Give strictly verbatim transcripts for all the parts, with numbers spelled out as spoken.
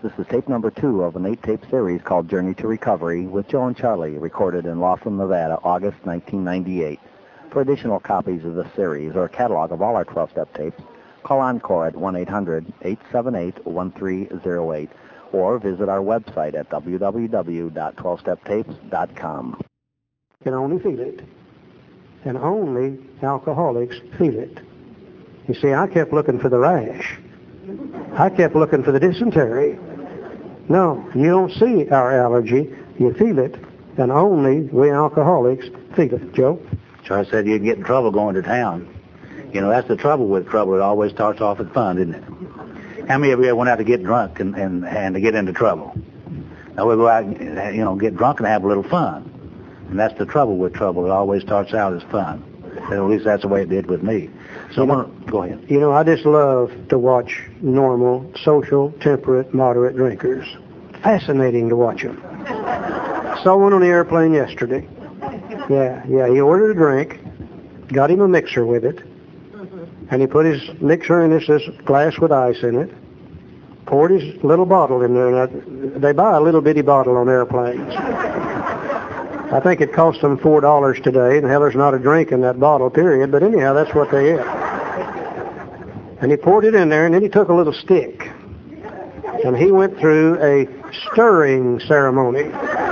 This is tape number two of an eight-tape series called Journey to Recovery with Joe and Charlie, recorded in Laughlin, Nevada, August nineteen ninety-eight. For additional copies of this series or a catalog of all our twelve-step tapes, call Encore at one eight hundred, eight seven eight, one three zero eight or visit our website at w w w dot twelve step tapes dot com. You can only feel it. And only alcoholics feel it. You see, I kept looking for the rash. I kept looking for the dysentery. No, you don't see our allergy. You feel it. And only we alcoholics feel it. Joe? Charlie said you'd get in trouble going to town. You know, that's the trouble with trouble. It always starts off as fun, isn't it? How many of you ever went out to get drunk and, and, and to get into trouble? Now, we go out and, you know, get drunk and have a little fun. And that's the trouble with trouble. It always starts out as fun. And at least that's the way it did with me. So I'm gonna, go ahead. You know, I just love to watch normal, social, temperate, moderate drinkers. Fascinating to watch them. Saw one on the airplane yesterday. Yeah, yeah, he ordered a drink, got him a mixer with it, and he put his mixer in this, this glass with ice in it, poured his little bottle in there. And I, they buy a little bitty bottle on airplanes. I think it cost them four dollars today, and hell, there's not a drink in that bottle, period. But anyhow, that's what they is. And he poured it in there, and then he took a little stick, and he went through a stirring ceremony.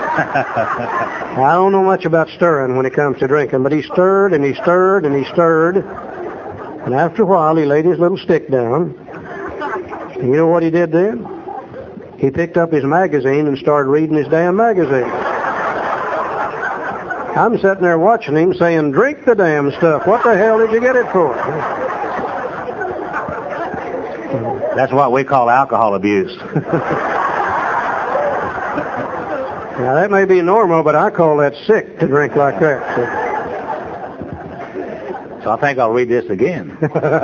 I don't know much about stirring when it comes to drinking, but he stirred, and he stirred, and he stirred. And after a while, he laid his little stick down. And you know what he did then? He picked up his magazine and started reading his damn magazine. I'm sitting there watching him saying, drink the damn stuff. What the hell did you get it for? That's what we call alcohol abuse. Now, that may be normal, but I call that sick to drink like that. So, so I think I'll read this again.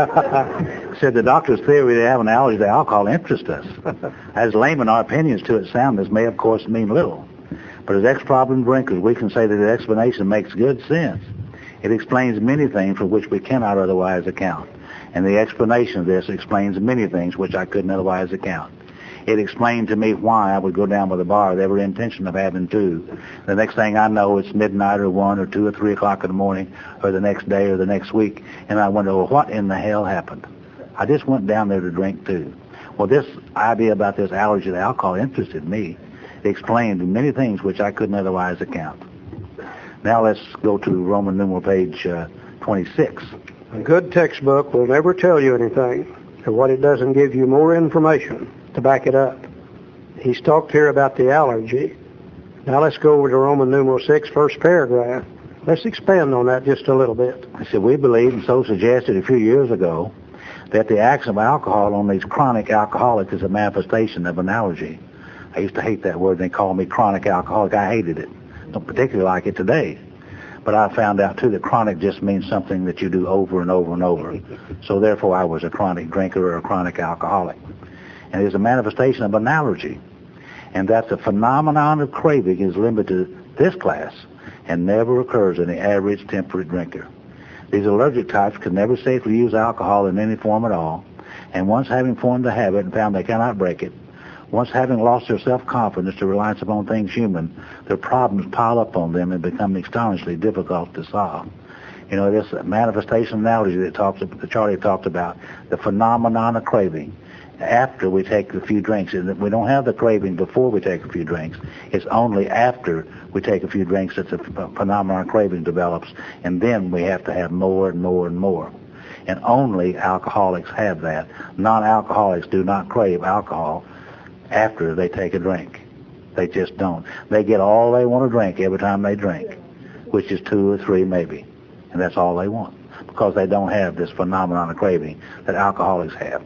Said the doctor's theory they have an allergy to alcohol interests us. As laymen, our opinions to its soundness may, of course, mean little. But as ex-problem drinkers, we can say that the explanation makes good sense. It explains many things for which we cannot otherwise account. And the explanation of this explains many things which I couldn't otherwise account. It explained to me why I would go down by the bar with every intention of having two. The next thing I know, it's midnight or one or two or three o'clock in the morning or the next day or the next week, and I wonder, well, what in the hell happened? I just went down there to drink too. Well, this idea about this allergy to alcohol interested me. It explained many things which I couldn't otherwise account. Now let's go to Roman numeral page uh, twenty-six. A good textbook will never tell you anything, and what it doesn't give you more information to back it up. He's talked here about the allergy. Now let's go over to Roman numeral six, first paragraph. Let's expand on that just a little bit. I said, we believe, and so suggested a few years ago, that the action of alcohol on these chronic alcoholics is a manifestation of an allergy. I used to hate that word. They called me chronic alcoholic. I hated it. Don't particularly like it today. But I found out, too, that chronic just means something that you do over and over and over. So, therefore, I was a chronic drinker or a chronic alcoholic. And it's a manifestation of an allergy. And that the phenomenon of craving is limited to this class and never occurs in the average temperate drinker. These allergic types can never safely use alcohol in any form at all. And once having formed the habit and found they cannot break it, once having lost their self-confidence to reliance upon things human, their problems pile up on them and become astonishingly difficult to solve. You know, this manifestation analogy that talks that Charlie talked about, the phenomenon of craving, after we take a few drinks. And we don't have the craving before we take a few drinks. It's only after we take a few drinks that the phenomenon of craving develops, and then we have to have more and more and more. And only alcoholics have that. Non-alcoholics do not crave alcohol after they take a drink. They just don't. They get all they want to drink every time they drink, which is two or three maybe. And that's all they want, because they don't have this phenomenon of craving that alcoholics have.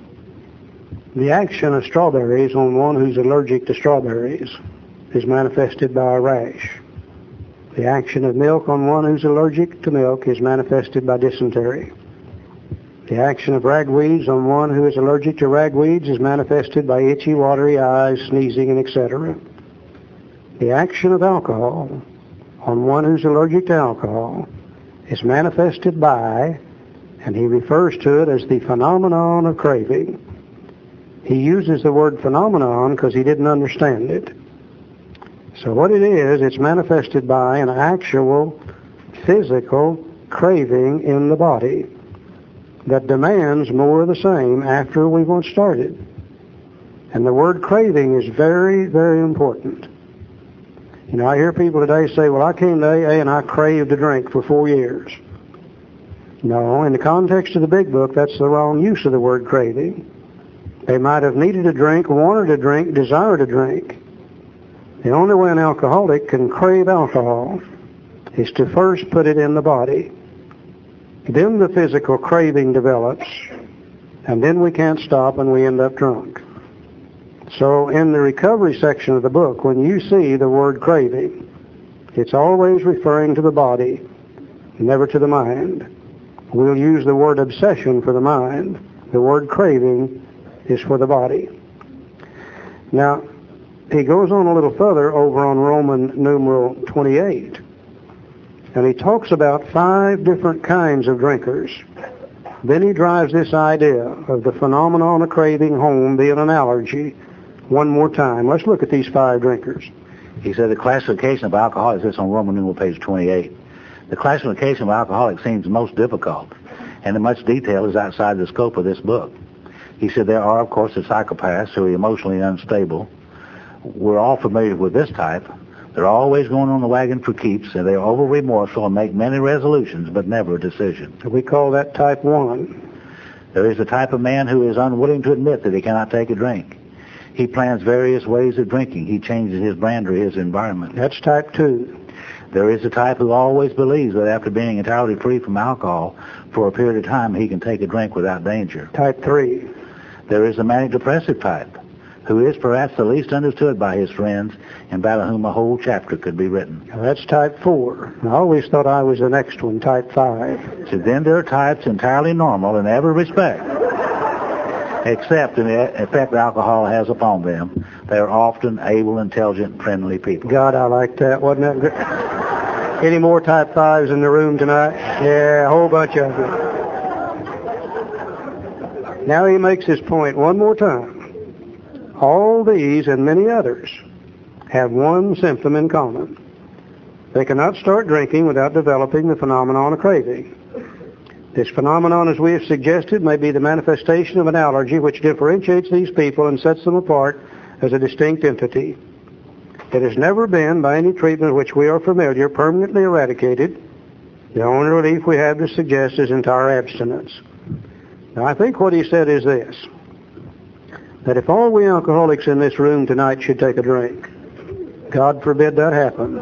The action of strawberries on one who's allergic to strawberries is manifested by a rash. The action of milk on one who's allergic to milk is manifested by dysentery. The action of ragweeds on one who is allergic to ragweeds is manifested by itchy, watery eyes, sneezing, and et cetera. The action of alcohol on one who's allergic to alcohol is manifested by, and he refers to it as the phenomenon of craving. He uses the word phenomenon because he didn't understand it. So what it is, it's manifested by an actual physical craving in the body that demands more of the same after we've once started. And the word craving is very, very important. You know, I hear people today say, well, I came to A A and I craved a drink for four years. No, in the context of the Big Book, that's the wrong use of the word craving. They might have needed a drink, wanted a drink, desired a drink. The only way an alcoholic can crave alcohol is to first put it in the body. Then the physical craving develops, and then we can't stop and we end up drunk. So in the recovery section of the book, when you see the word craving, it's always referring to the body, never to the mind. We'll use the word obsession for the mind. The word craving is for the body. Now, he goes on a little further over on Roman numeral twenty-eight, and he talks about five different kinds of drinkers. Then he drives this idea of the phenomenon of craving home being an allergy one more time. Let's look at these five drinkers. He said the classification of alcoholics is on Roman numeral page twenty-eight. The classification of alcoholics seems most difficult, and in much detail is outside the scope of this book. He said there are, of course, the psychopaths who are emotionally unstable. We're all familiar with this type. They're always going on the wagon for keeps, and they're over remorseful and make many resolutions, but never a decision. We call that type one. There is the type of man who is unwilling to admit that he cannot take a drink. He plans various ways of drinking. He changes his brand or his environment. That's type two. There is the type who always believes that after being entirely free from alcohol for a period of time, he can take a drink without danger. Type three. There is the manic-depressive type, who is perhaps the least understood by his friends and about whom a whole chapter could be written. Now that's type four. I always thought I was the next one, type five. So then there are types entirely normal in every respect, except in the effect alcohol has upon them. They are often able, intelligent, friendly people. God, I like that. Wasn't that good? Any more type fives in the room tonight? Yeah, a whole bunch of them. Now he makes his point one more time. All these and many others have one symptom in common. They cannot start drinking without developing the phenomenon of craving. This phenomenon, as we have suggested, may be the manifestation of an allergy which differentiates these people and sets them apart as a distinct entity. It has never been, by any treatment which we are familiar, permanently eradicated. The only relief we have to suggest is entire abstinence. Now, I think what he said is this, that if all we alcoholics in this room tonight should take a drink, God forbid that happen.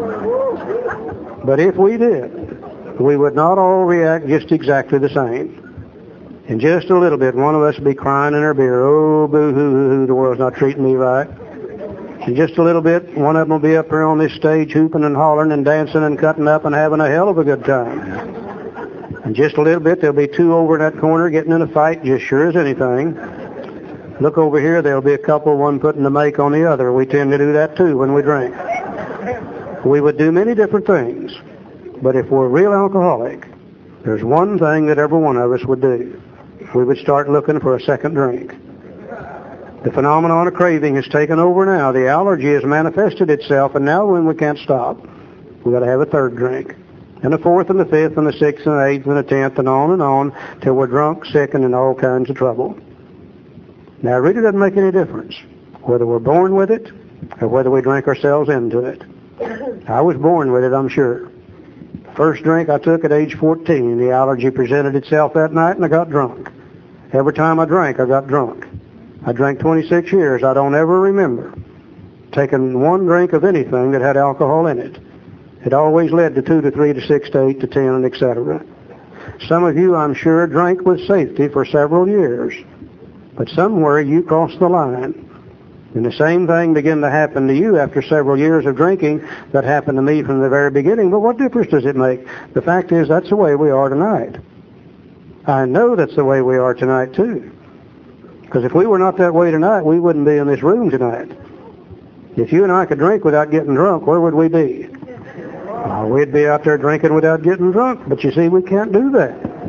But if we did, we would not all react just exactly the same. In just a little bit, one of us would be crying in our beer, oh, boo-hoo-hoo, the world's not treating me right. In just a little bit, one of them will be up here on this stage hooping and hollering and dancing and cutting up and having a hell of a good time. In just a little bit, there'll be two over in that corner getting in a fight just sure as anything. Look over here, there'll be a couple, one putting the make on the other. We tend to do that too when we drink. We would do many different things, but if we're a real alcoholic, there's one thing that every one of us would do. We would start looking for a second drink. The phenomenon of craving has taken over now. The allergy has manifested itself, and now when we can't stop, we've got to have a third drink, and a fourth, and a fifth, and a sixth, and an eighth, and a tenth, and on and on, till we're drunk, sick, and in all kinds of trouble. Now, it really doesn't make any difference whether we're born with it or whether we drink ourselves into it. I was born with it, I'm sure. First drink I took at age fourteen, the allergy presented itself that night, and I got drunk. Every time I drank, I got drunk. I drank twenty-six years. I don't ever remember taking one drink of anything that had alcohol in it. It always led to two to three to six to eight to ten, and et cetera. Some of you, I'm sure, drank with safety for several years, but somewhere you crossed the line. And the same thing began to happen to you after several years of drinking that happened to me from the very beginning. But what difference does it make? The fact is, that's the way we are tonight. I know that's the way we are tonight, too. Because if we were not that way tonight, we wouldn't be in this room tonight. If you and I could drink without getting drunk, where would we be? Well, we'd be out there drinking without getting drunk. But you see, we can't do that.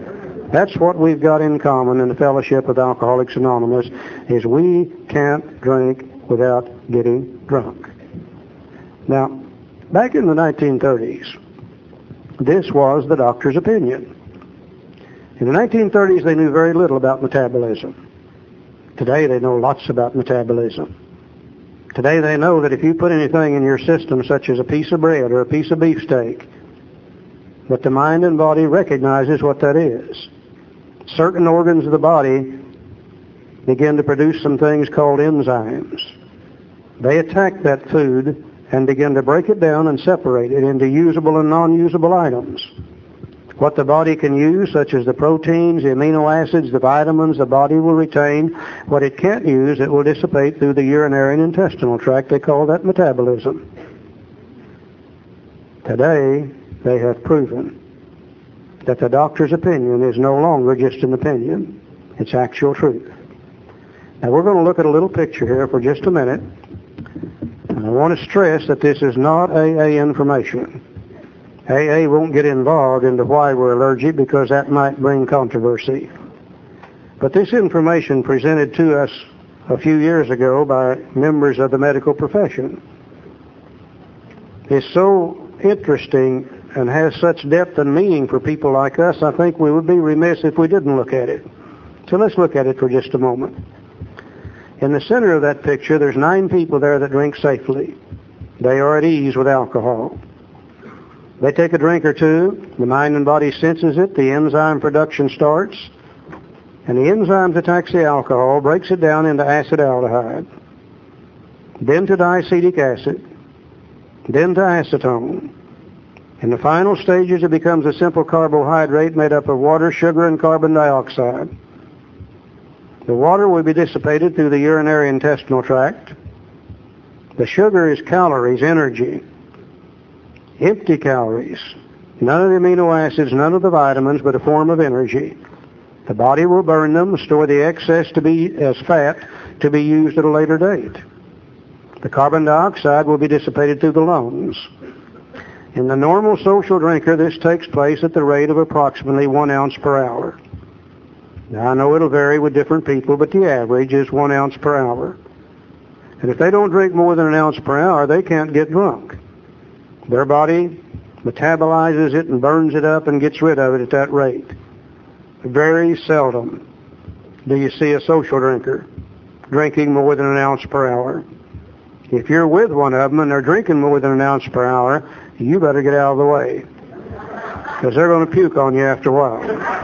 That's what we've got in common in the fellowship of Alcoholics Anonymous, is we can't drink without getting drunk. Now, back in the nineteen thirties, this was the doctor's opinion. In the nineteen thirties, they knew very little about metabolism. Today, they know lots about metabolism. Today, they know that if you put anything in your system, such as a piece of bread or a piece of beefsteak, that the mind and body recognizes what that is. Certain organs of the body begin to produce some things called enzymes. They attack that food and begin to break it down and separate it into usable and non-usable items. What the body can use, such as the proteins, the amino acids, the vitamins, the body will retain. What it can't use, it will dissipate through the urinary and intestinal tract. They call that metabolism. Today, they have proven that the doctor's opinion is no longer just an opinion. It's actual truth. Now, we're going to look at a little picture here for just a minute. And I want to stress that this is not A A information. A A won't get involved into why we're allergic, because that might bring controversy. But this information presented to us a few years ago by members of the medical profession is so interesting and has such depth and meaning for people like us, I think we would be remiss if we didn't look at it. So let's look at it for just a moment. In the center of that picture, there's nine people there that drink safely. They are at ease with alcohol. They take a drink or two, the mind and body senses it, the enzyme production starts, and the enzymes attacks the alcohol, breaks it down into acetaldehyde, then to diacetic acid, then to acetone. In the final stages, it becomes a simple carbohydrate made up of water, sugar, and carbon dioxide. The water will be dissipated through the urinary intestinal tract. The sugar is calories, energy. Empty calories. None of the amino acids, none of the vitamins, but a form of energy. The body will burn them, store the excess to be as fat to be used at a later date. The carbon dioxide will be dissipated through the lungs. In the normal social drinker, this takes place at the rate of approximately one ounce per hour. Now, I know it'll vary with different people, but the average is one ounce per hour. And if they don't drink more than an ounce per hour, they can't get drunk. Their body metabolizes it and burns it up and gets rid of it at that rate. Very seldom do you see a social drinker drinking more than an ounce per hour. If you're with one of them and they're drinking more than an ounce per hour, you better get out of the way, because they're going to puke on you after a while.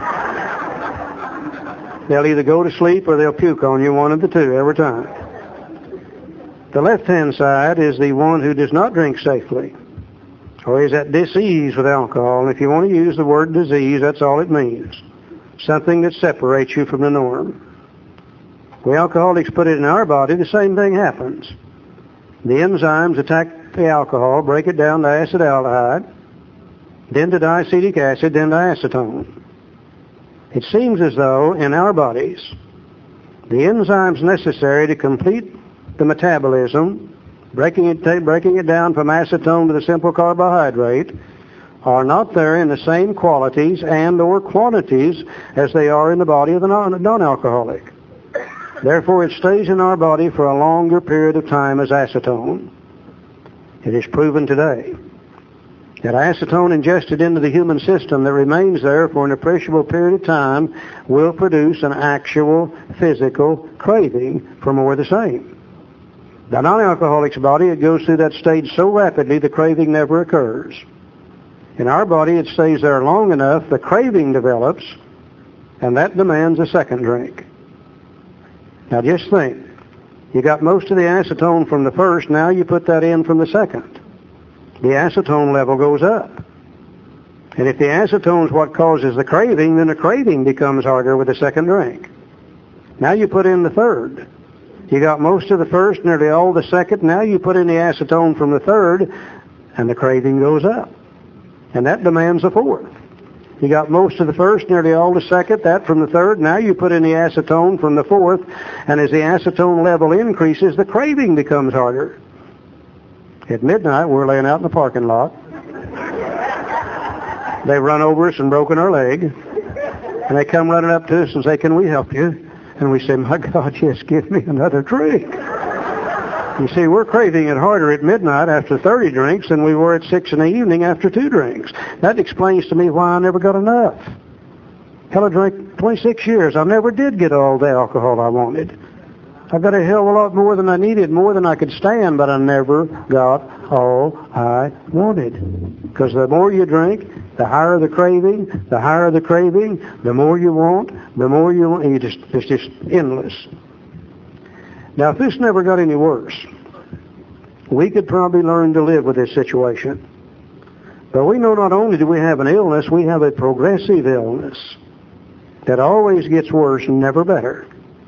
They'll either go to sleep or they'll puke on you, one of the two, every time. The left-hand side is the one who does not drink safely, or is at dis-ease with alcohol. And if you want to use the word disease, that's all it means. Something that separates you from the norm. When alcoholics put it in our body, the same thing happens. The enzymes attack the alcohol, break it down to acetaldehyde, then to diacetic acid, then to acetone. It seems as though in our bodies, the enzymes necessary to complete the metabolism, breaking it, breaking it down from acetone to the simple carbohydrate, are not there in the same qualities and or quantities as they are in the body of the non-alcoholic. Therefore, it stays in our body for a longer period of time as acetone. It is proven today that acetone ingested into the human system that remains there for an appreciable period of time will produce an actual physical craving for more of the same. The non-alcoholic's body, it goes through that stage so rapidly the craving never occurs. In our body, it stays there long enough, the craving develops, and that demands a second drink. Now just think, you got most of the acetone from the first, now you put that in from the second. The acetone level goes up. And if the acetone is what causes the craving, then the craving becomes harder with the second drink. Now you put in the third. You got most of the first, nearly all the second, now you put in the acetone from the third, and the craving goes up. And that demands a fourth. You got most of the first, nearly all the second, that from the third. Now you put in the acetone from the fourth, and as the acetone level increases, the craving becomes harder. At midnight, we're laying out in the parking lot. They run over us and broken our leg. And they come running up to us and say, can we help you? And we say, my God, yes, give me another drink. You see, we're craving it harder at midnight after thirty drinks than we were at six in the evening after two drinks. That explains to me why I never got enough. Hell, I drank twenty-six years. I never did get all the alcohol I wanted. I got a hell of a lot more than I needed, more than I could stand, but I never got all I wanted. Because the more you drink, the higher the craving, the higher the craving, the more you want, the more you want. You just, it's just endless. Now, if this never got any worse, we could probably learn to live with this situation. But we know not only do we have an illness, we have a progressive illness that always gets worse and never better.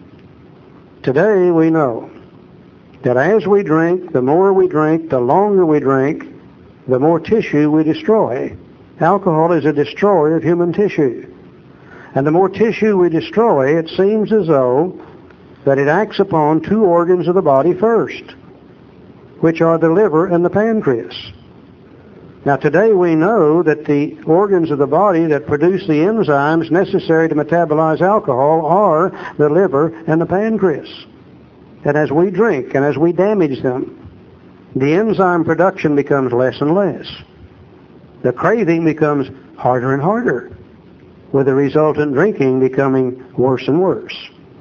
Today we know that as we drink, the more we drink, the longer we drink, the more tissue we destroy. Alcohol is a destroyer of human tissue. And the more tissue we destroy, it seems as though that it acts upon two organs of the body first, which are the liver and the pancreas. Now today we know that the organs of the body that produce the enzymes necessary to metabolize alcohol are the liver and the pancreas. And as we drink and as we damage them, the enzyme production becomes less and less. The craving becomes harder and harder, with the resultant drinking becoming worse and worse.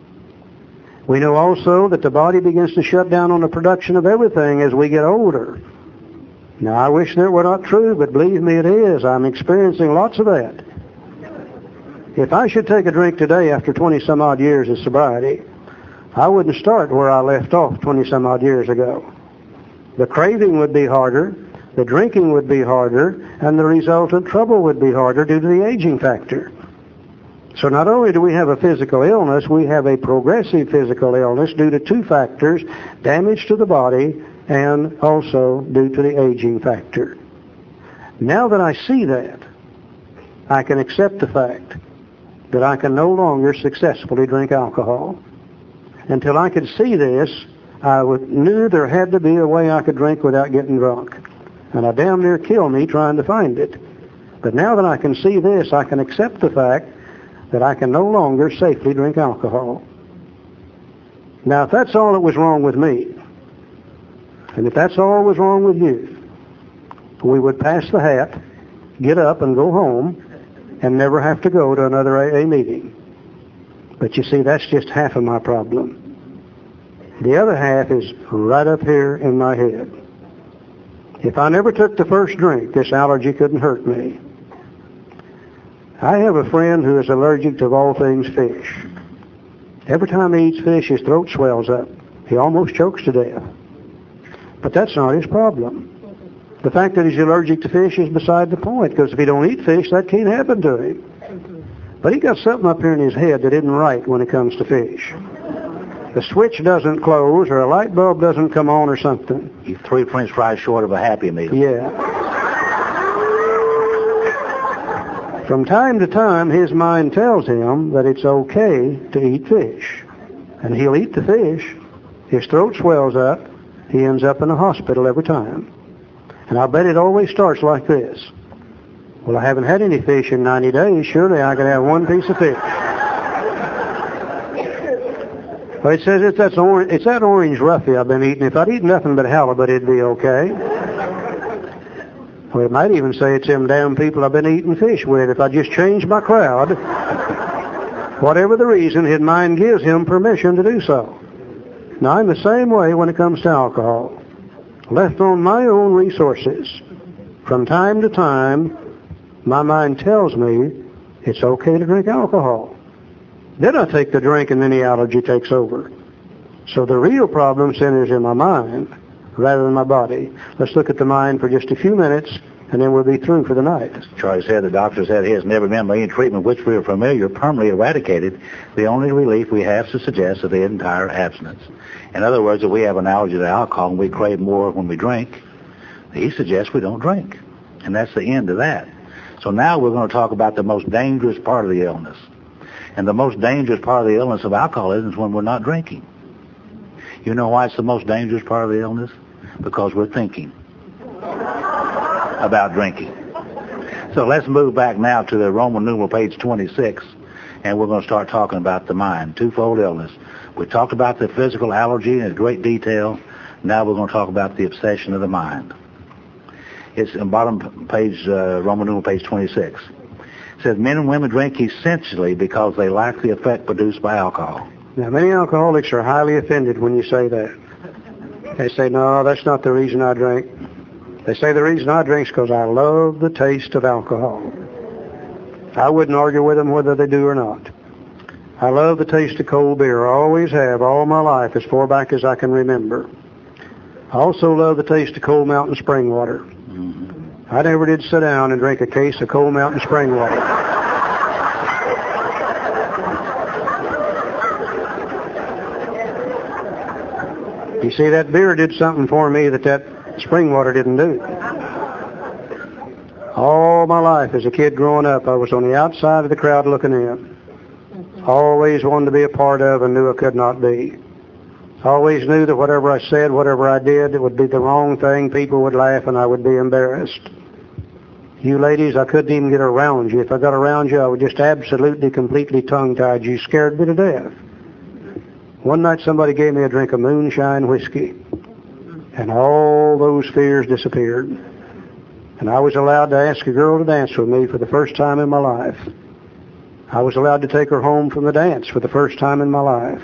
We know also that the body begins to shut down on the production of everything as we get older. Now, I wish that were not true, but believe me, it is. I'm experiencing lots of that. If I should take a drink today after twenty-some-odd years of sobriety, I wouldn't start where I left off twenty-some-odd years ago. The craving would be harder, the drinking would be harder, and the resultant trouble would be harder due to the aging factor. So not only do we have a physical illness, we have a progressive physical illness due to two factors, damage to the body and also due to the aging factor. Now that I see that, I can accept the fact that I can no longer successfully drink alcohol. Until I could see this, I would, knew there had to be a way I could drink without getting drunk. And I damn near killed me trying to find it. But now that I can see this, I can accept the fact that I can no longer safely drink alcohol. Now, if that's all that was wrong with me, and if that's all that was wrong with you, we would pass the hat, get up and go home, and never have to go to another A A meeting. But you see, that's just half of my problem. The other half is right up here in my head. If I never took the first drink, this allergy couldn't hurt me. I have a friend who is allergic to all things fish. Every time he eats fish, his throat swells up. He almost chokes to death. But that's not his problem. The fact that he's allergic to fish is beside the point, because if he don't eat fish, that can't happen to him. But he got something up here in his head that isn't right when it comes to fish. The switch doesn't close, or a light bulb doesn't come on, or something. You're three French fries short of a Happy Meal. Yeah. From time to time, his mind tells him that it's okay to eat fish. And he'll eat the fish. His throat swells up. He ends up in a hospital every time. And I bet it always starts like this. Well, I haven't had any fish in ninety days. Surely I could have one piece of fish. Well, it says it's, that's or- it's that orange roughy I've been eating. If I'd eat nothing but halibut, it'd be okay. Well, it might even say it's them damn people I've been eating fish with. If I just change my crowd, whatever the reason, his mind gives him permission to do so. Now, I'm the same way when it comes to alcohol. Left on my own resources, from time to time, my mind tells me it's okay to drink alcohol. Then I take the drink and then the allergy takes over. So the real problem centers in my mind rather than my body. Let's look at the mind for just a few minutes, and then we'll be through for the night. Charlie said the doctor said he has never been by any treatment which we are familiar, permanently eradicated. The only relief we have to suggest is the entire abstinence. In other words, if we have an allergy to alcohol and we crave more when we drink, he suggests we don't drink. And that's the end of that. So now we're going to talk about the most dangerous part of the illness. And the most dangerous part of the illness of alcoholism is when we're not drinking. You know why it's the most dangerous part of the illness? Because we're thinking about drinking. So let's move back now to the Roman numeral page twenty-six. and we're going to start talking about the mind, twofold illness. We talked about the physical allergy in great detail. Now we're going to talk about the obsession of the mind. It's on bottom page, uh, Roman numeral page twenty-six. It says, men and women drink essentially because they lack the effect produced by alcohol. Now, many alcoholics are highly offended when you say that. They say, no, that's not the reason I drink. They say the reason I drink is because I love the taste of alcohol. I wouldn't argue with them whether they do or not. I love the taste of cold beer. I always have, all my life, as far back as I can remember. I also love the taste of Cold Mountain spring water. Mm-hmm. I never did sit down and drink a case of Cold Mountain spring water. You see, that beer did something for me that that spring water didn't do. All my life as a kid growing up, I was on the outside of the crowd looking in. Always wanted to be a part of and knew I could not be. Always knew that whatever I said, whatever I did, it would be the wrong thing. People would laugh and I would be embarrassed. You ladies, I couldn't even get around you. If I got around you, I would just absolutely, completely tongue-tied you, scared me to death. One night somebody gave me a drink of moonshine whiskey, and all those fears disappeared. And I was allowed to ask a girl to dance with me for the first time in my life. I was allowed to take her home from the dance for the first time in my life.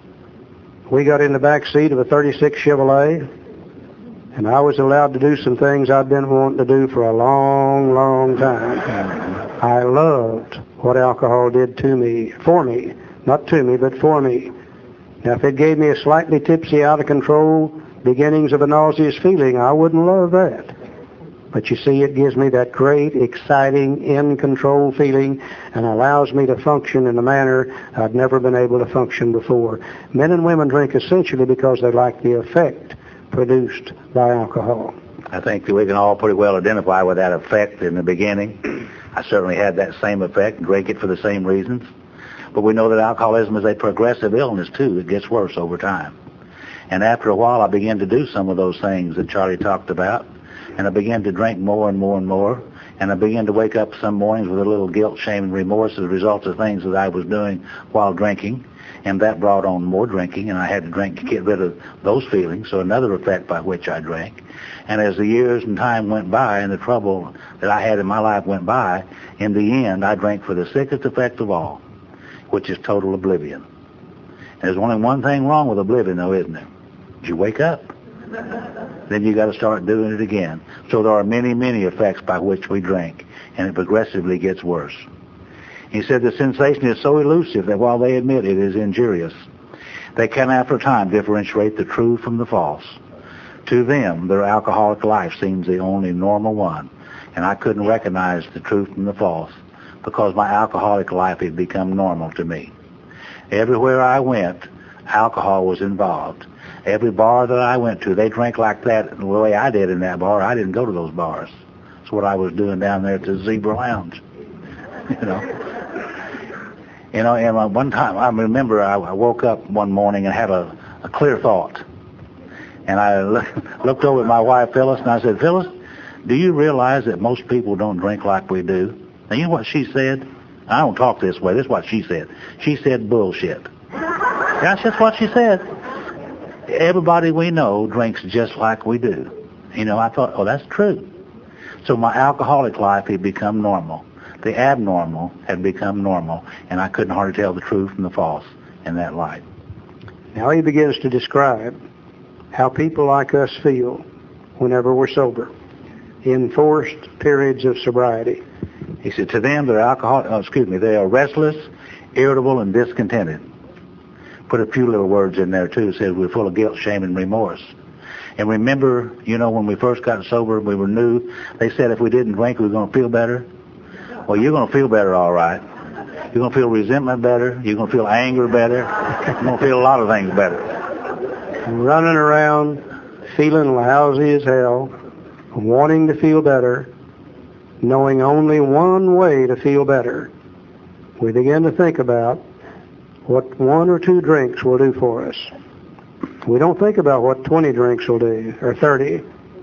We got in the back seat of a thirty-six Chevrolet, and I was allowed to do some things I'd been wanting to do for a long, long time. I loved what alcohol did to me, for me, not to me, but for me. Now, if it gave me a slightly tipsy, out of control, beginnings of a nauseous feeling, I wouldn't love that. But you see, it gives me that great, exciting, in-control feeling and allows me to function in a manner I'd never been able to function before. Men and women drink essentially because they like the effect produced by alcohol. I think that we can all pretty well identify with that effect in the beginning. I certainly had that same effect and drank it for the same reasons. But we know that alcoholism is a progressive illness, too. It gets worse over time. And after a while, I began to do some of those things that Charlie talked about. And I began to drink more and more and more. And I began to wake up some mornings with a little guilt, shame, and remorse as a result of things that I was doing while drinking. And that brought on more drinking, and I had to drink to get rid of those feelings, so another effect by which I drank. And as the years and time went by and the trouble that I had in my life went by, in the end, I drank for the sickest effect of all, which is total oblivion. And there's only one thing wrong with oblivion, though, isn't there? You wake up. Then you got to start doing it again. So there are many, many effects by which we drink, and it progressively gets worse. He said the sensation is so elusive that while they admit it is injurious, they can after a time differentiate the true from the false. To them, their alcoholic life seems the only normal one, and I couldn't recognize the truth from the false because my alcoholic life had become normal to me. Everywhere I went, alcohol was involved. Every bar that I went to, they drank like that the way I did in that bar. I didn't go to those bars. That's what I was doing down there at the Zebra Lounge. You know. You know, and one time, I remember I woke up one morning and had a, a clear thought. And I looked over at my wife, Phyllis, and I said, Phyllis, do you realize that most people don't drink like we do? Now, you know what she said? I don't talk this way. This is what she said. She said bullshit. That's just what she said. Everybody we know drinks just like we do. You know, I thought, oh, that's true. So my alcoholic life had become normal. The abnormal had become normal, and I couldn't hardly tell the truth from the false in that light. Now he begins to describe how people like us feel whenever we're sober, in forced periods of sobriety. He said, to them, they're alcohol, oh, excuse me, they are restless, irritable, and discontented. Put a few little words in there, too. Said we're full of guilt, shame, and remorse. And remember, you know, when we first got sober, we were new, they said if we didn't drink, we were going to feel better. Well, you're going to feel better, all right. You're going to feel resentment better. You're going to feel anger better. You're going to feel a lot of things better. Running around, feeling lousy as hell, wanting to feel better, knowing only one way to feel better. We begin to think about what one or two drinks will do for us. We don't think about what twenty drinks will do, or thirty.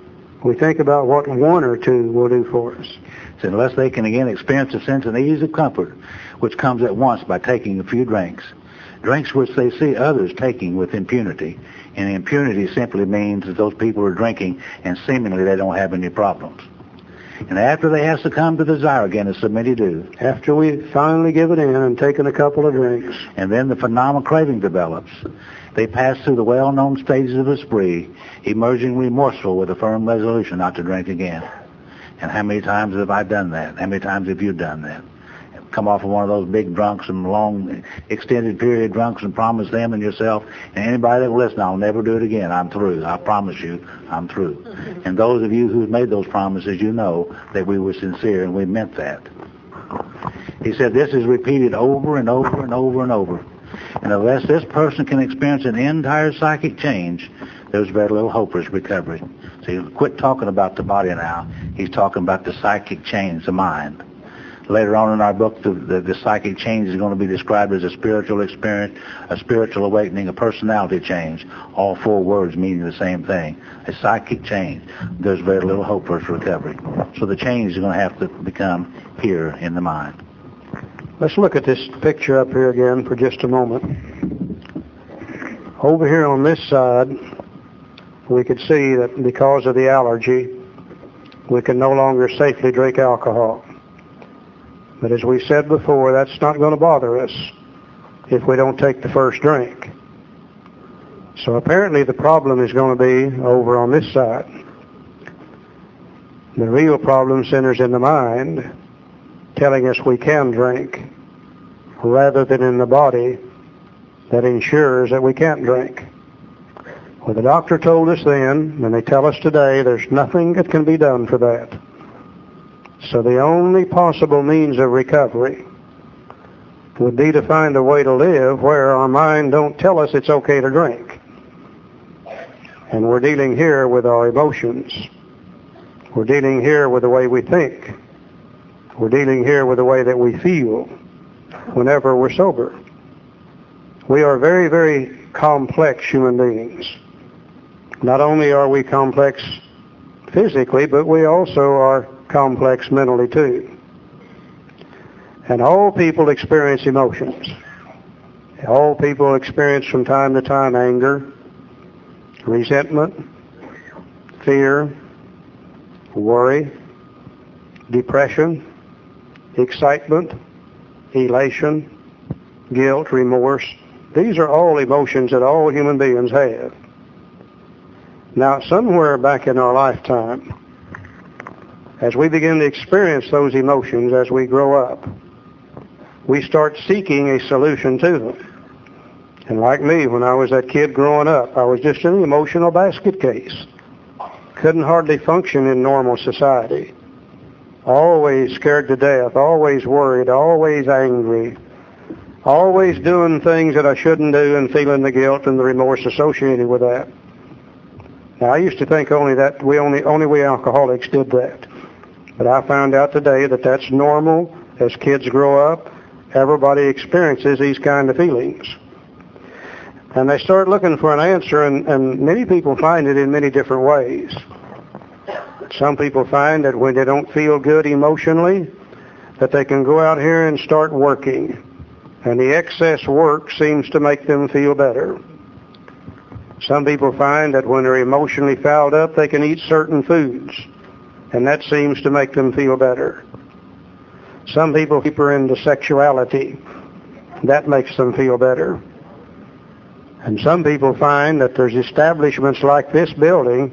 We think about what one or two will do for us. So unless they can again experience a sense of ease of comfort, which comes at once by taking a few drinks, drinks which they see others taking with impunity, and impunity simply means that those people are drinking and seemingly they don't have any problems. And after they have succumbed to desire again, as so many do, After we finally give it in and taken a couple of drinks, and then the phenomenal craving develops, they pass through the well-known stages of a spree, emerging remorseful with a firm resolution not to drink again. And how many times have I done that? How many times have you done that? Come off of one of those big drunks and long, extended period drunks and promise them and yourself and anybody that will listen, I'll never do it again. I'm through. I promise you, I'm through. And those of you who've made those promises, you know that we were sincere and we meant that. He said this is repeated over and over and over and over. And unless this person can experience an entire psychic change, there's very little hope for his recovery. So you quit talking about the body now. He's talking about the psychic change, the mind. Later on in our book, the, the, the psychic change is going to be described as a spiritual experience, a spiritual awakening, a personality change. All four words meaning the same thing. A psychic change. There's very little hope for its recovery. So the change is going to have to become here in the mind. Let's look at this picture up here again for just a moment. Over here on this side, we could see that because of the allergy, we can no longer safely drink alcohol. But as we said before, that's not going to bother us if we don't take the first drink. So apparently the problem is going to be over on this side. The real problem centers in the mind, telling us we can drink, rather than in the body that ensures that we can't drink. Well, the doctor told us then, and they tell us today, there's nothing that can be done for that. So the only possible means of recovery would be to find a way to live where our mind don't tell us it's okay to drink. And we're dealing here with our emotions. We're dealing here with the way we think. We're dealing here with the way that we feel whenever we're sober. We are very, very complex human beings. Not only are we complex physically, but we also are complex mentally too. And all people experience emotions. All people experience from time to time anger, resentment, fear, worry, depression, excitement, elation, guilt, remorse. These are all emotions that all human beings have. Now, somewhere back in our lifetime, as we begin to experience those emotions as we grow up, we start seeking a solution to them. And like me, when I was that kid growing up, I was just an emotional basket case. Couldn't hardly function in normal society. Always scared to death, always worried, always angry, always doing things that I shouldn't do and feeling the guilt and the remorse associated with that. Now, I used to think only that we only only we alcoholics did that. But I found out today that that's normal. As kids grow up, everybody experiences these kind of feelings. And they start looking for an answer, and, and many people find it in many different ways. Some people find that when they don't feel good emotionally, that they can go out here and start working. And the excess work seems to make them feel better. Some people find that when they're emotionally fouled up, they can eat certain foods. And that seems to make them feel better. Some people keep her into sexuality. That makes them feel better. And some people find that there's establishments like this building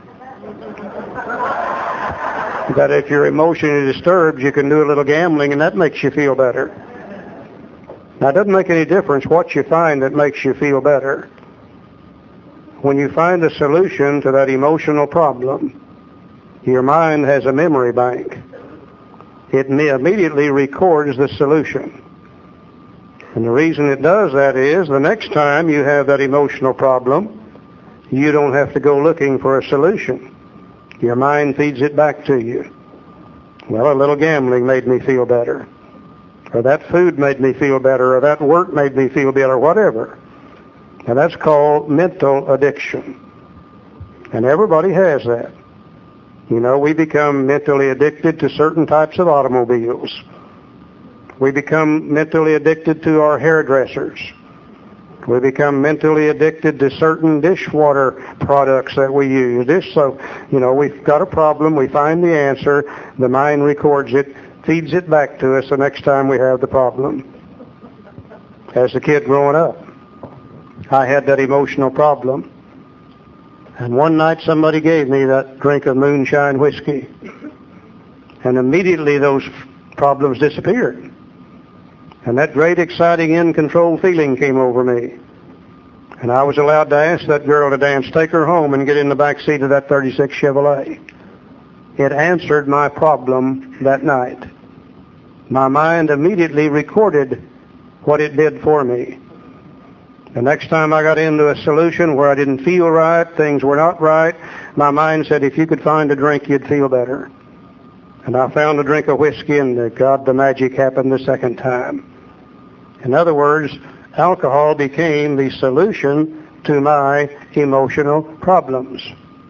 that if you're emotionally disturbed, you can do a little gambling and that makes you feel better. Now, it doesn't make any difference what you find that makes you feel better. When you find a solution to that emotional problem, your mind has a memory bank. It immediately records the solution. And the reason it does that is the next time you have that emotional problem, you don't have to go looking for a solution. Your mind feeds it back to you. Well, a little gambling made me feel better. Or that food made me feel better. Or that work made me feel better. Whatever. And that's called mental addiction. And everybody has that. You know, we become mentally addicted to certain types of automobiles. We become mentally addicted to our hairdressers. We become mentally addicted to certain dishwater products that we use. This, so, you know, we've got a problem, we find the answer, the mind records it, feeds it back to us the next time we have the problem. As a kid growing up, I had that emotional problem. And one night somebody gave me that drink of moonshine whiskey. And immediately those problems disappeared. And that great, exciting, in-control feeling came over me. And I was allowed to ask that girl to dance, take her home, and get in the back seat of that thirty-six Chevrolet. It answered my problem that night. My mind immediately recorded what it did for me. The next time I got into a solution where I didn't feel right, things were not right, my mind said, if you could find a drink, you'd feel better. And I found a drink of whiskey, and God, the magic happened the second time. In other words, alcohol became the solution to my emotional problems.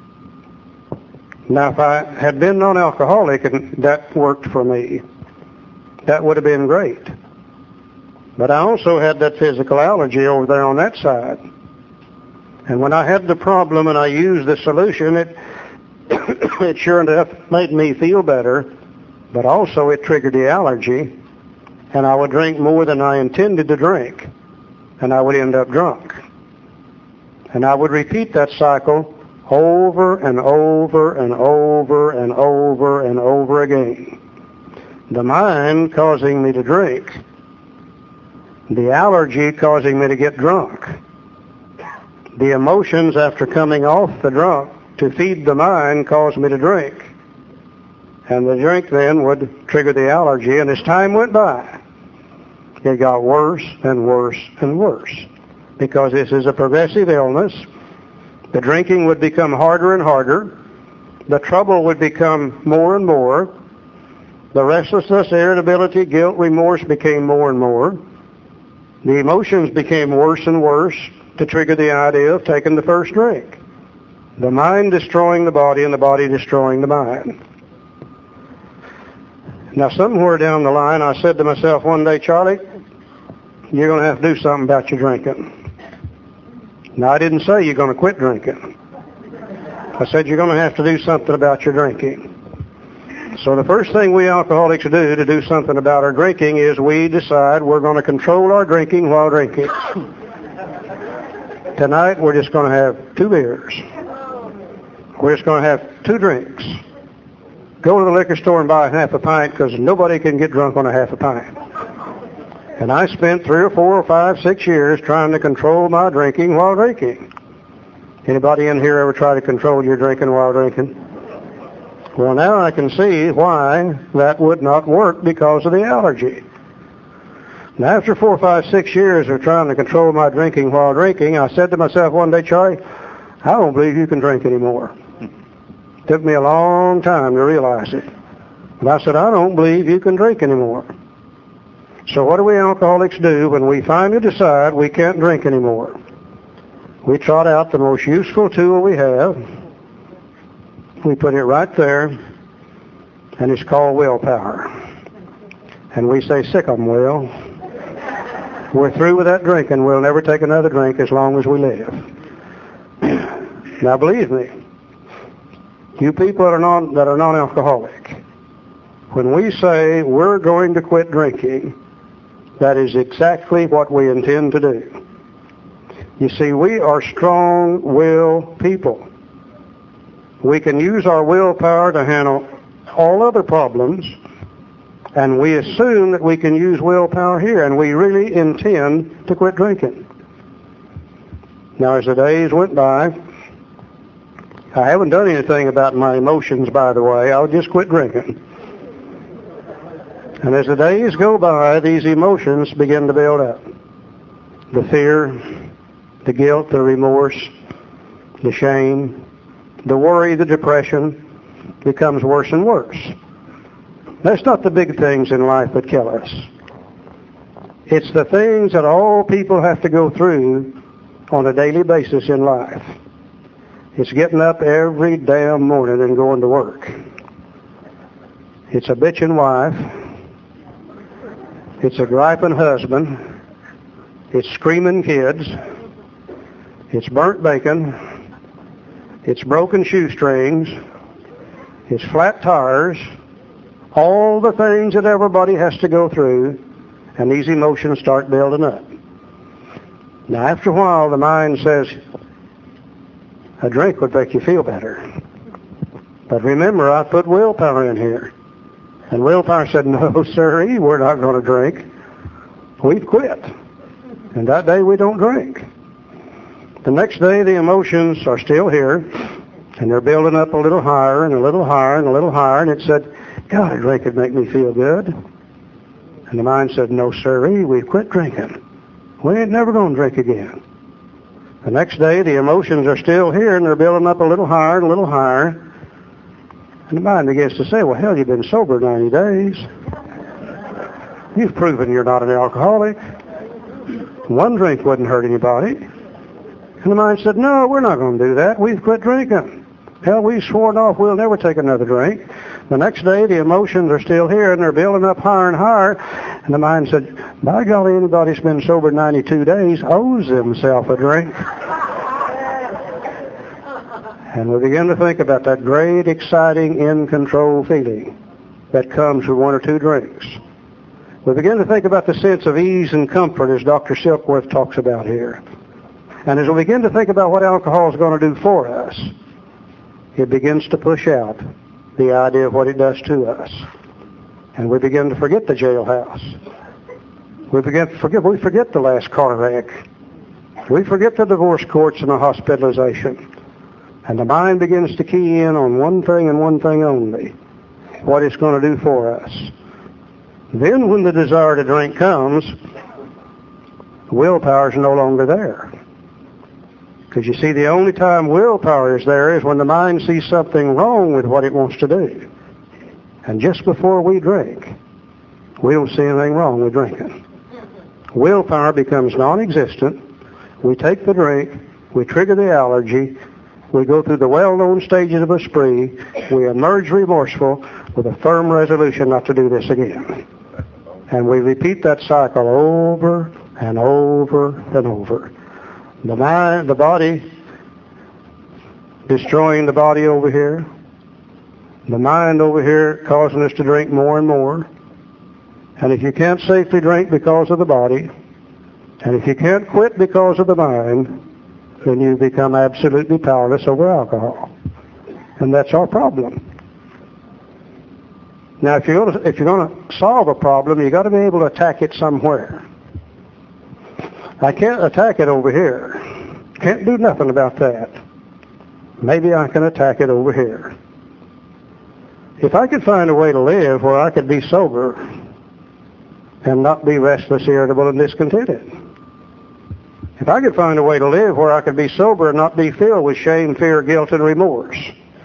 Now, if I had been non-alcoholic and that worked for me, that would have been great. But I also had that physical allergy over there on that side. And when I had the problem and I used the solution, it, it sure enough made me feel better, but also it triggered the allergy, and I would drink more than I intended to drink, and I would end up drunk. And I would repeat that cycle over and over and over and over and over again. The mind causing me to drink, the allergy causing me to get drunk, the emotions after coming off the drunk to feed the mind caused me to drink. And the drink then would trigger the allergy, and as time went by, it got worse and worse and worse. Because this is a progressive illness, the drinking would become harder and harder, the trouble would become more and more, the restlessness, irritability, guilt, remorse became more and more, the emotions became worse and worse to trigger the idea of taking the first drink. The mind destroying the body and the body destroying the mind. Now, somewhere down the line, I said to myself one day, Charlie, you're going to have to do something about your drinking. Now, I didn't say you're going to quit drinking. I said you're going to have to do something about your drinking. So the first thing we alcoholics do to do something about our drinking is we decide we're going to control our drinking while drinking. Tonight, we're just going to have two beers. We're just going to have two drinks. Go to the liquor store and buy half a pint, because nobody can get drunk on a half a pint. And I spent three or four or five, six years trying to control my drinking while drinking. Anybody in here ever try to control your drinking while drinking? Well, now I can see why that would not work, because of the allergy. Now, after four, five, six years of trying to control my drinking while drinking, I said to myself one day, Charlie, I don't believe you can drink anymore. It took me a long time to realize it. But I said, I don't believe you can drink anymore. So what do we alcoholics do when we finally decide we can't drink anymore? We trot out the most useful tool we have. We put it right there, and it's called willpower. And we say, sick 'em, Will. We're through with that drinking. We'll never take another drink as long as we live. Now, believe me, you people that are non, that are non-alcoholic, when we say we're going to quit drinking, that is exactly what we intend to do. You see, we are strong-willed people. We can use our willpower to handle all other problems, and we assume that we can use willpower here, and we really intend to quit drinking. Now, as the days went by, I haven't done anything about my emotions, by the way. I'll just quit drinking. And as the days go by, these emotions begin to build up. The fear, the guilt, the remorse, the shame, the worry, the depression becomes worse and worse. That's not the big things in life that kill us. It's the things that all people have to go through on a daily basis in life. It's getting up every damn morning and going to work. It's a bitching wife. It's a griping husband. It's screaming kids. It's burnt bacon. It's broken shoestrings. It's flat tires. All the things that everybody has to go through, and these emotions start building up. Now, after a while, the mind says, a drink would make you feel better. But remember, I put willpower in here. And willpower said, no, sirree, we're not going to drink. We've quit. And that day, we don't drink. The next day, the emotions are still here, and they're building up a little higher and a little higher and a little higher, and it said, God, a drink would make me feel good. And the mind said, no, sirree, we've quit drinking. We ain't never going to drink again. The next day, the emotions are still here, and they're building up a little higher and a little higher. And the mind begins to say, well, hell, you've been sober ninety days. You've proven you're not an alcoholic. One drink wouldn't hurt anybody. And the mind said, no, we're not going to do that. We've quit drinking. Hell, we've sworn off we'll never take another drink. The next day, the emotions are still here, and they're building up higher and higher. And the mind said, by golly, anybody who's been sober ninety-two days owes himself a drink. And we begin to think about that great, exciting, in-control feeling that comes with one or two drinks. We begin to think about the sense of ease and comfort as Doctor Silkworth talks about here. And as we begin to think about what alcohol is going to do for us, it begins to push out the idea of what it does to us. And we begin to forget the jailhouse. We begin to forget, we forget the last car wreck. We forget the divorce courts and the hospitalization. And the mind begins to key in on one thing and one thing only, what it's going to do for us. Then when the desire to drink comes, willpower is no longer there. Because you see, the only time willpower is there is when the mind sees something wrong with what it wants to do. And just before we drink, we don't see anything wrong with drinking. Willpower becomes non-existent. We take the drink. We trigger the allergy. We go through the well-known stages of a spree. We emerge remorseful with a firm resolution not to do this again. And we repeat that cycle over and over and over. The mind, the body, destroying the body over here. The mind over here causing us to drink more and more. And if you can't safely drink because of the body, and if you can't quit because of the mind, then you become absolutely powerless over alcohol. And that's our problem. Now, if you're going to, if you're going to solve a problem, you've got to be able to attack it somewhere. I can't attack it over here. Can't do nothing about that. Maybe I can attack it over here. If I could find a way to live where I could be sober and not be restless, irritable, and discontented. If I could find a way to live where I could be sober and not be filled with shame, fear, guilt, and remorse.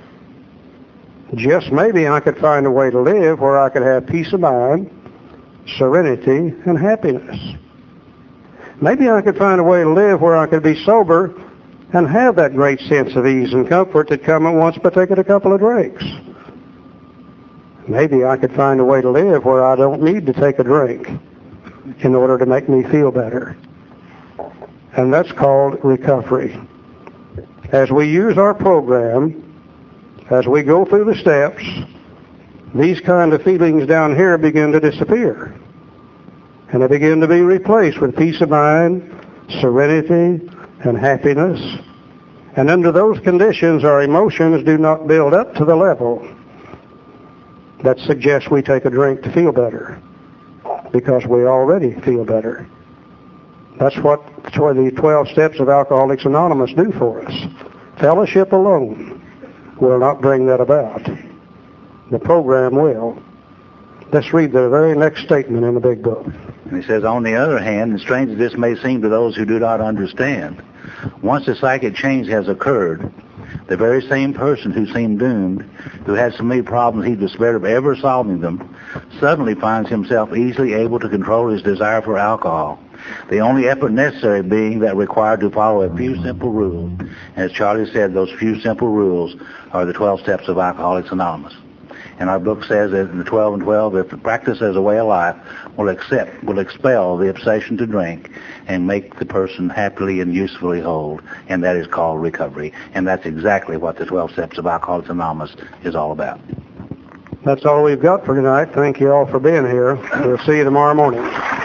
Just maybe I could find a way to live where I could have peace of mind, serenity, and happiness. Maybe I could find a way to live where I could be sober and have that great sense of ease and comfort that come at once by taking a couple of drinks. Maybe I could find a way to live where I don't need to take a drink in order to make me feel better. And that's called recovery. As we use our program, as we go through the steps, these kind of feelings down here begin to disappear. And they begin to be replaced with peace of mind, serenity, and happiness. And under those conditions, our emotions do not build up to the level that suggests we take a drink to feel better, because we already feel better. That's what, that's what the twelve steps of Alcoholics Anonymous do for us. Fellowship alone will not bring that about. The program will. Let's read the very next statement in the big book. And he says, on the other hand, and strange as this may seem to those who do not understand, once a psychic change has occurred, the very same person who seemed doomed, who had so many problems he despaired of ever solving them, suddenly finds himself easily able to control his desire for alcohol The only effort necessary being that required to follow a few simple rules. And as Charlie said, those few simple rules are the twelve steps of Alcoholics Anonymous. And our book says that in the twelve and twelve, if the practice as a way of life will accept, will expel the obsession to drink and make the person happily and usefully whole, and that is called recovery. And that's exactly what the twelve steps of Alcoholics Anonymous is all about. That's all we've got for tonight. Thank you all for being here. We'll see you tomorrow morning.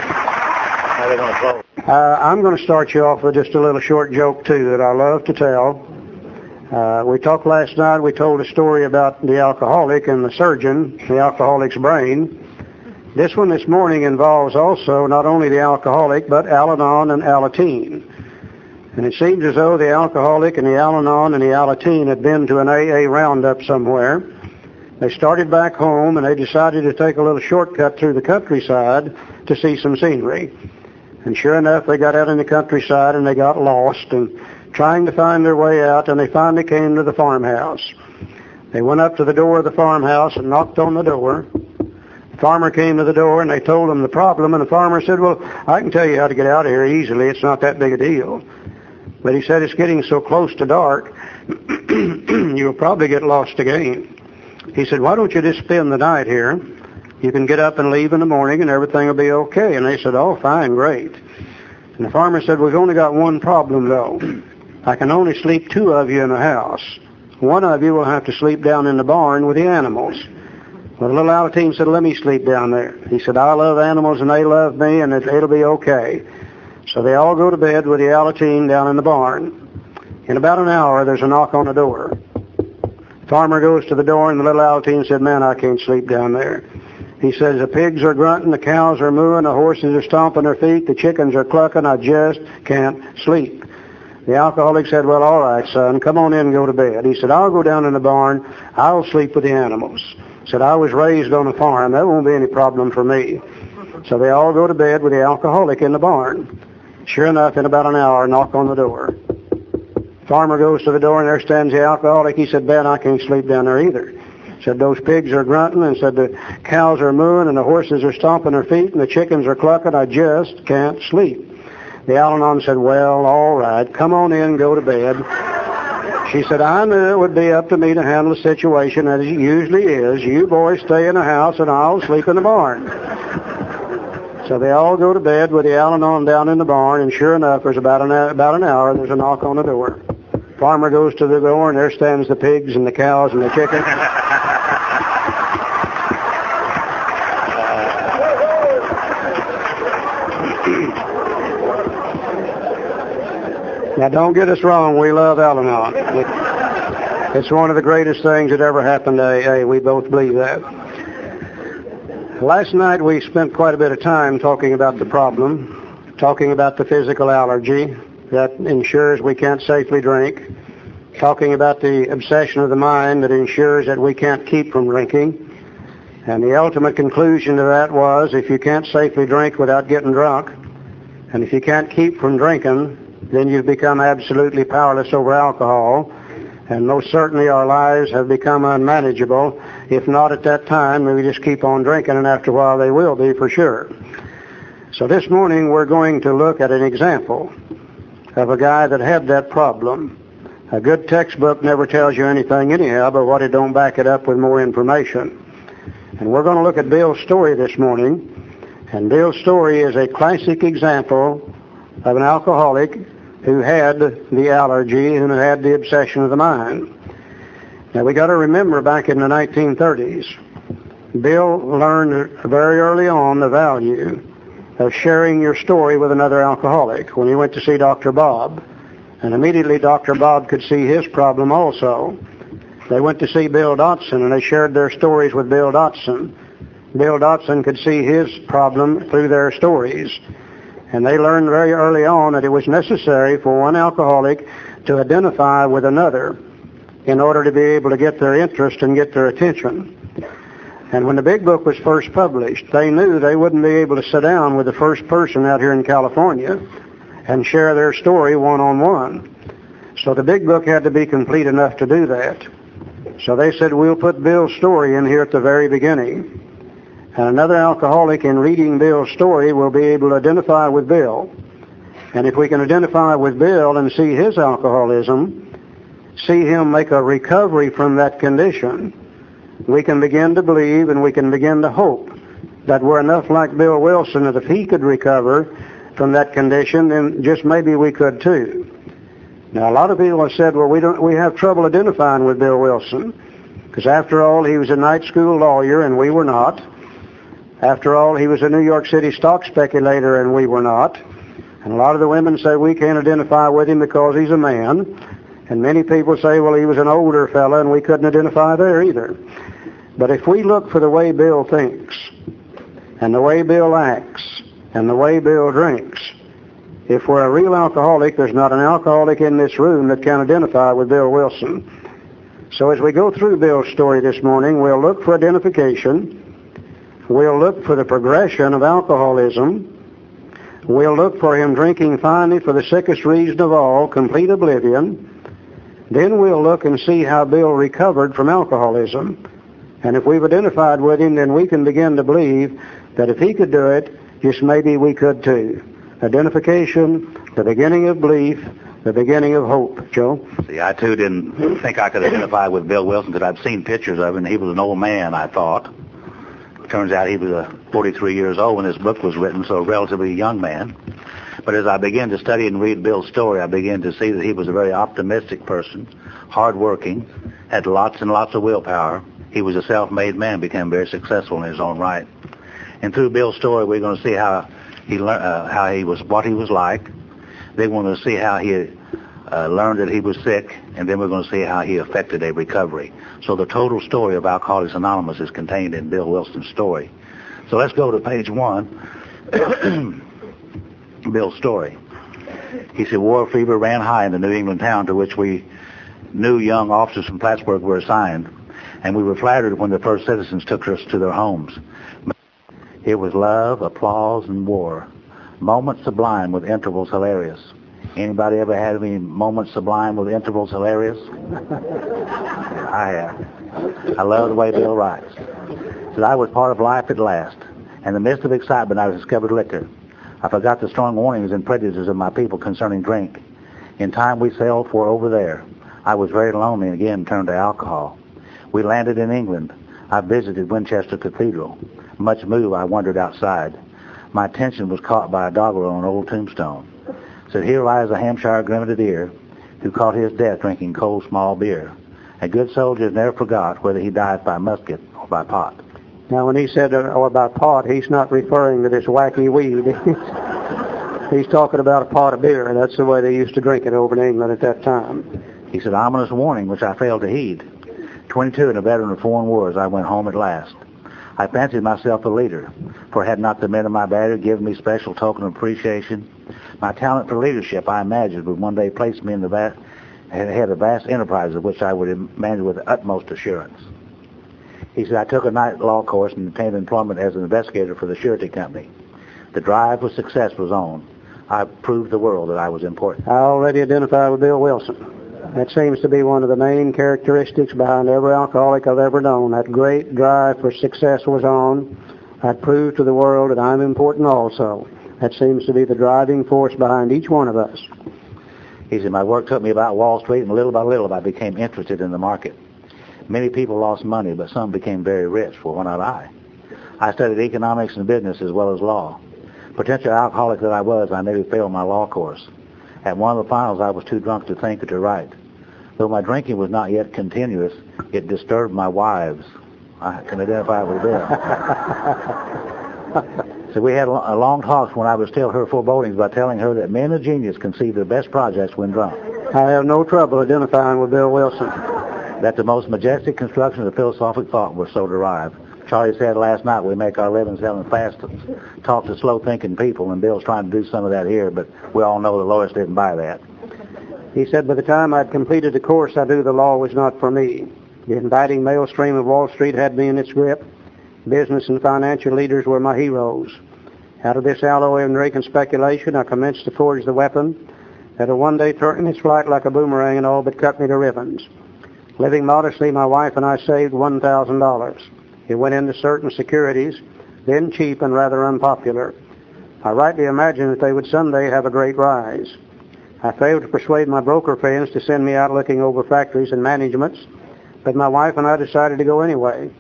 How are they going to close? Uh, I'm going to start you off with just a little short joke, too, that I love to tell. Uh, we talked last night, we told a story about the alcoholic and the surgeon, the alcoholic's brain. This one this morning involves also not only the alcoholic, but Al-Anon and Alateen. And it seems as though the alcoholic and the Al-Anon and the Alateen had been to an A A roundup somewhere. They started back home and they decided to take a little shortcut through the countryside to see some scenery. And sure enough, they got out in the countryside and they got lost and trying to find their way out, and they finally came to the farmhouse. They went up to the door of the farmhouse and knocked on the door. The farmer came to the door and they told him the problem, and the farmer said, well, I can tell you how to get out of here easily. It's not that big a deal. But he said, it's getting so close to dark, you'll probably get lost again. He said, why don't you just spend the night here? You can get up and leave in the morning and everything will be okay. And they said, oh, fine, great. And the farmer said, we've only got one problem, though. I can only sleep two of you in the house. One of you will have to sleep down in the barn with the animals. Well, the little Alateen said, let me sleep down there. He said, I love animals and they love me and it, it'll be okay. So they all go to bed with the Alateen down in the barn. In about an hour, there's a knock on the door. The farmer goes to the door and the little Alateen said, man, I can't sleep down there. He says, the pigs are grunting, the cows are mooing, the horses are stomping their feet, the chickens are clucking, I just can't sleep. The alcoholic said, well, all right, son, come on in and go to bed. He said, I'll go down in the barn. I'll sleep with the animals. He said, I was raised on a farm. That won't be any problem for me. So they all go to bed with the alcoholic in the barn. Sure enough, in about an hour, knock on the door. Farmer goes to the door, and there stands the alcoholic. He said, Ben, I can't sleep down there either. Said, those pigs are grunting, and said, the cows are mooing, and the horses are stomping their feet, and the chickens are clucking. I just can't sleep. The Al-Anon said, well, all right, come on in and go to bed. She said, I knew it would be up to me to handle the situation as it usually is. You boys stay in the house and I'll sleep in the barn. So they all go to bed with the Al-Anon down in the barn, and sure enough, there's about an, about an hour, there's a knock on the door. Farmer goes to the door, and there stands the pigs and the cows and the chickens. Now, don't get us wrong. We love Al-Anon. It's one of the greatest things that ever happened to A A. We both believe that. Last night, we spent quite a bit of time talking about the problem, talking about the physical allergy that ensures we can't safely drink, talking about the obsession of the mind that ensures that we can't keep from drinking. And the ultimate conclusion to that was, if you can't safely drink without getting drunk, and if you can't keep from drinking, then you've become absolutely powerless over alcohol, and most certainly our lives have become unmanageable. If not at that time, we just keep on drinking, and after a while they will be for sure. So this morning we're going to look at an example of a guy that had that problem. A good textbook never tells you anything anyhow, but what it don't back it up with more information. And we're going to look at Bill's story this morning, and Bill's story is a classic example of an alcoholic who had the allergy and who had the obsession of the mind. Now, we got to remember back in the nineteen thirties, Bill learned very early on the value of sharing your story with another alcoholic when he went to see Doctor Bob. And immediately Doctor Bob could see his problem also. They went to see Bill Dotson, and they shared their stories with Bill Dotson. Bill Dotson could see his problem through their stories. And they learned very early on that it was necessary for one alcoholic to identify with another in order to be able to get their interest and get their attention. And when the Big Book was first published, they knew they wouldn't be able to sit down with the first person out here in California and share their story one-on-one. So the Big Book had to be complete enough to do that. So they said, we'll put Bill's story in here at the very beginning. And another alcoholic, in reading Bill's story, will be able to identify with Bill. And if we can identify with Bill and see his alcoholism, see him make a recovery from that condition, we can begin to believe and we can begin to hope that we're enough like Bill Wilson that if he could recover from that condition, then just maybe we could too. Now, a lot of people have said, well, we don't, we have trouble identifying with Bill Wilson, because after all, he was a night school lawyer and we were not. After all, he was a New York City stock speculator and we were not. And a lot of the women say we can't identify with him because he's a man. And many people say, well, he was an older fella and we couldn't identify there either. But if we look for the way Bill thinks, and the way Bill acts, and the way Bill drinks, if we're a real alcoholic, there's not an alcoholic in this room that can identify with Bill Wilson. So as we go through Bill's story this morning, we'll look for identification. We'll look for the progression of alcoholism. We'll look for him drinking finally for the sickest reason of all, complete oblivion. Then we'll look and see how Bill recovered from alcoholism. And if we've identified with him, then we can begin to believe that if he could do it, just maybe we could too. Identification, the beginning of belief, the beginning of hope. Joe? See, I too didn't think I could identify with Bill Wilson because I'd seen pictures of him. He was an old man, I thought. Turns out he was uh, forty-three years old when this book was written, so a relatively young man. But as I began to study and read Bill's story, I began to see that he was a very optimistic person, hardworking, had lots and lots of willpower. He was a self-made man, became very successful in his own right. And through Bill's story, we're going to see how he learned, uh, how he was, what he was like. Then we're going to see how he uh, learned that he was sick, and then we're going to see how he affected a recovery. So the total story of Alcoholics Anonymous is contained in Bill Wilson's story. So let's go to page one. Bill's story. He said, war fever ran high in the New England town to which we new young officers from Plattsburgh were assigned, and we were flattered when the first citizens took us to their homes. It was love, applause, and war. Moments sublime with intervals hilarious. Anybody ever had any moments sublime with intervals hilarious? I have. I love the way Bill writes. Said, I was part of life at last. In the midst of excitement, I discovered liquor. I forgot the strong warnings and prejudices of my people concerning drink. In time, we sailed for over there. I was very lonely and again turned to alcohol. We landed in England. I visited Winchester Cathedral. Much moved, I wandered outside. My attention was caught by a doggerel on an old tombstone. Said, here lies a Hampshire grenadier who caught his death drinking cold small beer. A good soldier never forgot whether he died by musket or by pot. Now, when he said uh, or by pot, he's not referring to this wacky weed. He's talking about a pot of beer. That's the way they used to drink it over in England at that time. He said, ominous warning, which I failed to heed. Twenty-two and a veteran of foreign wars, I went home at last. I fancied myself a leader, for had not the men of my battery given me special token of appreciation, my talent for leadership, I imagined, would one day place me in the vast, head of vast enterprise of which I would manage with the utmost assurance. He said, I took a night law course and obtained employment as an investigator for the surety company. The drive for success was on. I proved the world that I was important. I already identified with Bill Wilson. That seems to be one of the main characteristics behind every alcoholic I've ever known. That great drive for success was on. I proved to the world that I'm important also. That seems to be the driving force behind each one of us. He said, my work took me about Wall Street, and little by little I became interested in the market. Many people lost money, but some became very rich. Well, why not I? I studied economics and business as well as law. Potential alcoholic that I was, I nearly failed my law course. At one of the finals, I was too drunk to think or to write. Though my drinking was not yet continuous, it disturbed my wives. I can identify with them. So we had a long talks when I was still her forebodings by telling her that men of genius conceive their best projects when drunk. I have no trouble identifying with Bill Wilson. That the most majestic constructions of philosophic thought were so derived. Charlie said last night we make our living selling fast talk to slow-thinking people, and Bill's trying to do some of that here, but we all know that Lois didn't buy that. He said, by the time I'd completed the course, I knew the law was not for me. The inviting maelstream of Wall Street had me in its grip. Business and financial leaders were my heroes. Out of this alloy of drink and speculation, I commenced to forge the weapon that'll one day turn its flight like a boomerang and all but cut me to ribbons. Living modestly, my wife and I saved one thousand dollars. It went into certain securities, then cheap and rather unpopular. I rightly imagined that they would someday have a great rise. I failed to persuade my broker friends to send me out looking over factories and managements, but my wife and I decided to go anyway.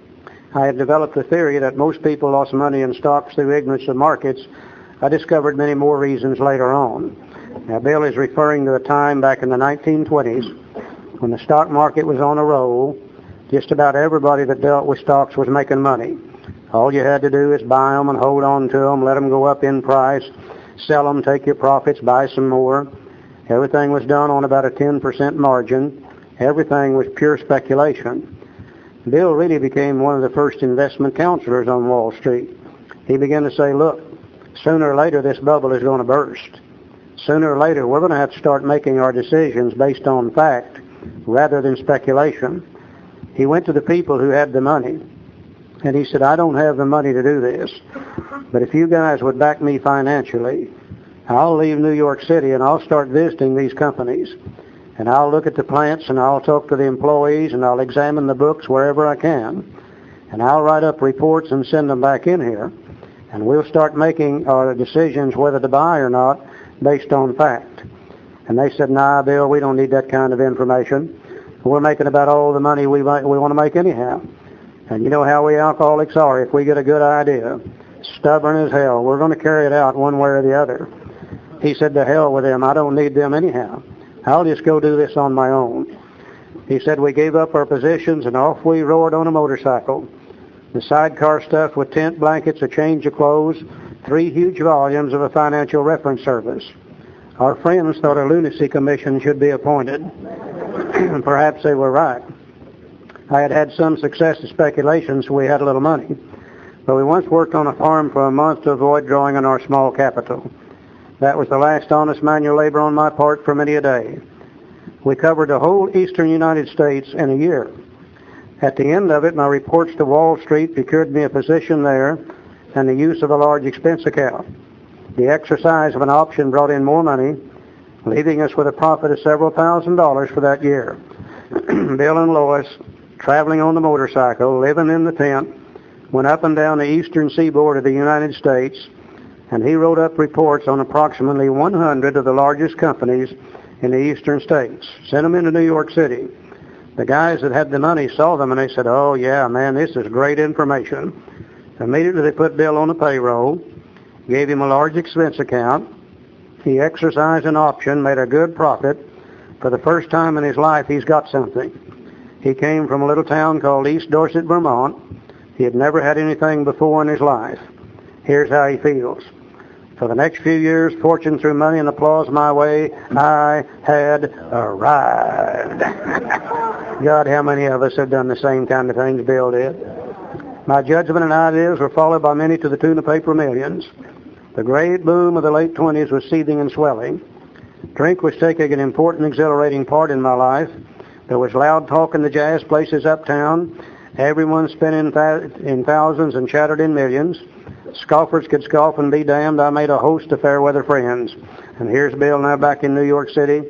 I had developed a theory that most people lost money in stocks through ignorance of markets. I discovered many more reasons later on. Now, Bill is referring to a time back in the nineteen twenties when the stock market was on a roll. Just about everybody that dealt with stocks was making money. All you had to do is buy them and hold on to them, let them go up in price, sell them, take your profits, buy some more. Everything was done on about a ten percent margin. Everything was pure speculation. Bill really became one of the first investment counselors on Wall Street. He began to say, look, sooner or later this bubble is going to burst. Sooner or later we're going to have to start making our decisions based on fact rather than speculation. He went to the people who had the money, and he said, I don't have the money to do this, but if you guys would back me financially, I'll leave New York City and I'll start visiting these companies. And I'll look at the plants and I'll talk to the employees and I'll examine the books wherever I can. And I'll write up reports and send them back in here. And we'll start making our decisions whether to buy or not based on fact. And they said, nah, Bill, we don't need that kind of information. We're making about all the money we, we want to make anyhow. And you know how we alcoholics are. If we get a good idea, stubborn as hell, we're going to carry it out one way or the other. He said, to hell with them. I don't need them anyhow. I'll just go do this on my own. He said we gave up our positions and off we roared on a motorcycle. The sidecar stuff with tent blankets, a change of clothes, three huge volumes of a financial reference service. Our friends thought a lunacy commission should be appointed. Perhaps they were right. I had had some success in speculation, so we had a little money. But we once worked on a farm for a month to avoid drawing on our small capital. That was the last honest manual labor on my part for many a day. We covered the whole eastern United States in a year. At the end of it, my reports to Wall Street procured me a position there and the use of a large expense account. The exercise of an option brought in more money, leaving us with a profit of several thousand dollars for that year. Bill and Lois, traveling on the motorcycle, living in the tent, went up and down the eastern seaboard of the United States, and he wrote up reports on approximately one hundred of the largest companies in the eastern states. Sent them into New York City. The guys that had the money saw them and they said, oh yeah, man, this is great information. Immediately they put Bill on the payroll, gave him a large expense account. He exercised an option, made a good profit. For the first time in his life, he's got something. He came from a little town called East Dorset, Vermont. He had never had anything before in his life. Here's how he feels. For the next few years, fortune threw money and applause my way. I had arrived. God, how many of us have done the same kind of things Bill did? My judgment and ideas were followed by many to the tune of paper millions. The great boom of the late twenties was seething and swelling. Drink was taking an important, exhilarating part in my life. There was loud talk in the jazz places uptown. Everyone spent in, th- in thousands and chattered in millions. Scoffers could scoff and be damned. I made a host of fair weather friends. And here's Bill now back in New York City,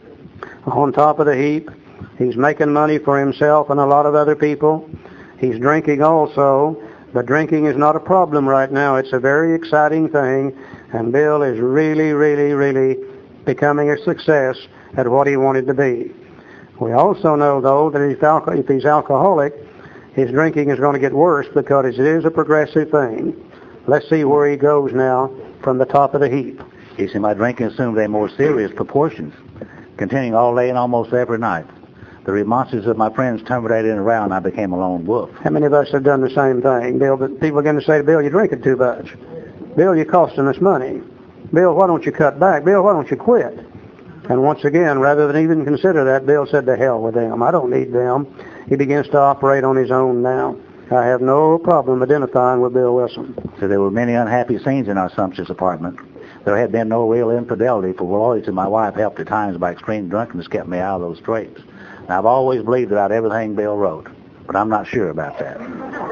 on top of the heap. He's making money for himself and a lot of other people. He's drinking also, but drinking is not a problem right now. It's a very exciting thing, and Bill is really, really, really becoming a success at what he wanted to be. We also know, though, that if, alco- if he's alcoholic, his drinking is going to get worse because it is a progressive thing. Let's see where he goes now from the top of the heap. You see, my drinking assumed a more serious proportions, continuing all day and almost every night. The remonstrances of my friends terminated in a row, and I became a lone wolf. How many of us have done the same thing, Bill? But people are going to say, Bill, you're drinking too much. Bill, you're costing us money. Bill, why don't you cut back? Bill, why don't you quit? And once again, rather than even consider that, Bill said, to hell with them. I don't need them. He begins to operate on his own now. I have no problem identifying with Bill Wilson. So there were many unhappy scenes in our sumptuous apartment. There had been no real infidelity, for loyalty to my wife helped at times by extreme drunkenness kept me out of those scrapes. And I've always believed about everything Bill wrote, but I'm not sure about that.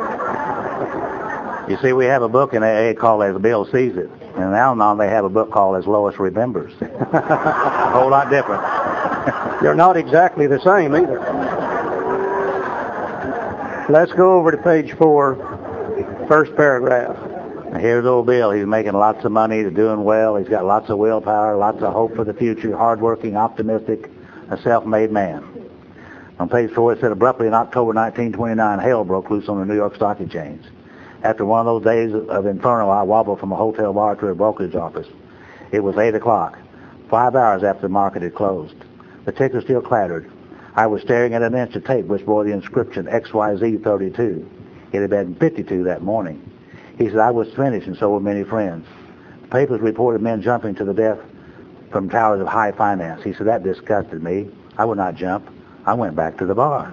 You see, we have a book in A A called As Bill Sees It, and in Al-Anon they have a book called As Lois Remembers. A whole lot different. You're not exactly the same either. Let's go over to page four. First paragraph. Now here's old Bill. He's making lots of money, he's doing well, he's got lots of willpower, lots of hope for the future, hardworking, optimistic, a self-made man. On page four it said, abruptly in October nineteen twenty-nine, hell broke loose on the New York Stock Exchange. After one of those days of inferno, I wobbled from a hotel bar to a brokerage office. It was eight o'clock, five hours after the market had closed. The ticker still clattered. I was staring at an inch of tape which bore the inscription X Y Z thirty-two. It had been fifty-two that morning. He said, I was finished, and so were many friends. The papers reported men jumping to the death from towers of high finance. He said, that disgusted me. I would not jump. I went back to the bar.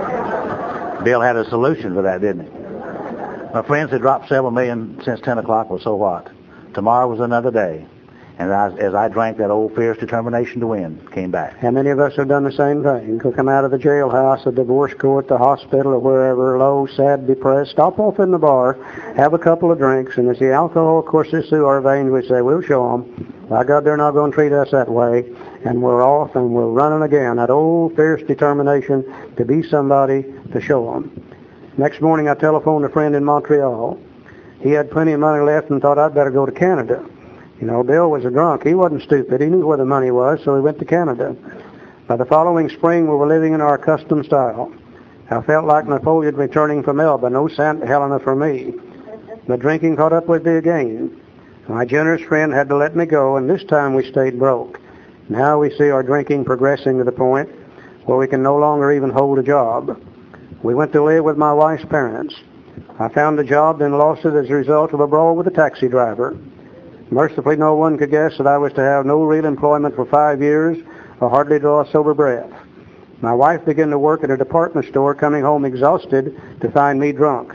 Bill had a solution for that, didn't he? My friends had dropped several million since ten o'clock, well, so what? Tomorrow was another day. And I, as I drank, that old fierce determination to win came back. How many of us have done the same thing? Could come out of the jailhouse, the divorce court, the hospital, or wherever, low, sad, depressed, stop off in the bar, have a couple of drinks, and as the alcohol courses through our veins, we say, we'll show them. By God, they're not going to treat us that way. And we're off, and we're running again. That old fierce determination to be somebody to show them. Next morning, I telephoned a friend in Montreal. He had plenty of money left and thought I'd better go to Canada. You know, Bill was a drunk. He wasn't stupid. He knew where the money was, so he went to Canada. By the following spring, we were living in our custom style. I felt like Napoleon returning from Elba. No Saint Helena for me. But drinking caught up with me again. My generous friend had to let me go, and this time we stayed broke. Now we see our drinking progressing to the point where we can no longer even hold a job. We went to live with my wife's parents. I found a job, then lost it as a result of a brawl with a taxi driver. Mercifully, no one could guess that I was to have no real employment for five years or hardly draw a sober breath. My wife began to work at a department store, coming home exhausted to find me drunk.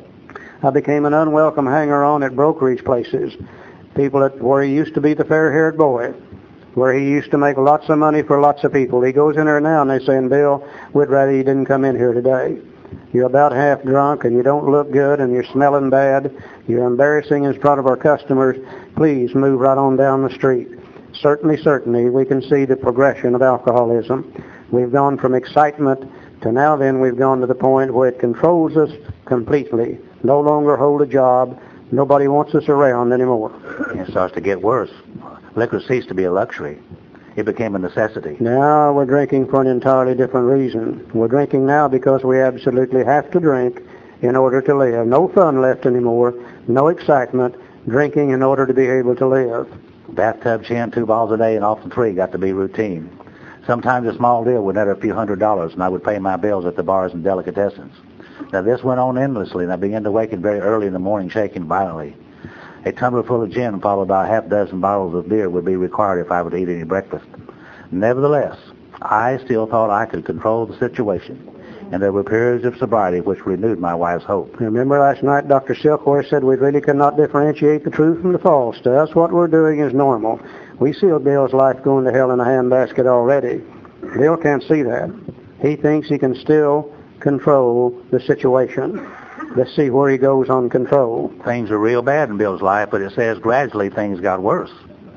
I became an unwelcome hanger-on at brokerage places, people at where he used to be the fair-haired boy, where he used to make lots of money for lots of people. He goes in there now and they're saying, Bill, we'd rather you didn't come in here today. You're about half drunk and you don't look good and you're smelling bad. You're embarrassing in front of our customers. Please move right on down the street. Certainly, certainly, we can see the progression of alcoholism. We've gone from excitement to now then we've gone to the point where it controls us completely. No longer hold a job. Nobody wants us around anymore. It starts to get worse. Liquor ceased to be a luxury. It became a necessity. Now we're drinking for an entirely different reason. We're drinking now because we absolutely have to drink in order to live. No fun left anymore. No excitement. Drinking in order to be able to live. Bathtub chin, two bottles a day, and often three got to be routine. Sometimes a small deal would net a few hundred dollars, and I would pay my bills at the bars and delicatessens. Now this went on endlessly, and I began to waken very early in the morning shaking violently. A tumbler full of gin followed by a half dozen bottles of beer would be required if I were to eat any breakfast. Nevertheless, I still thought I could control the situation, and there were periods of sobriety which renewed my wife's hope. Remember last night Doctor Silkworth said we really cannot differentiate the true from the false. To us, what we're doing is normal. We see Bill's life going to hell in a handbasket already. Bill can't see that. He thinks he can still control the situation. Let's see where he goes on control. Things are real bad in Bill's life, but it says gradually things got worse.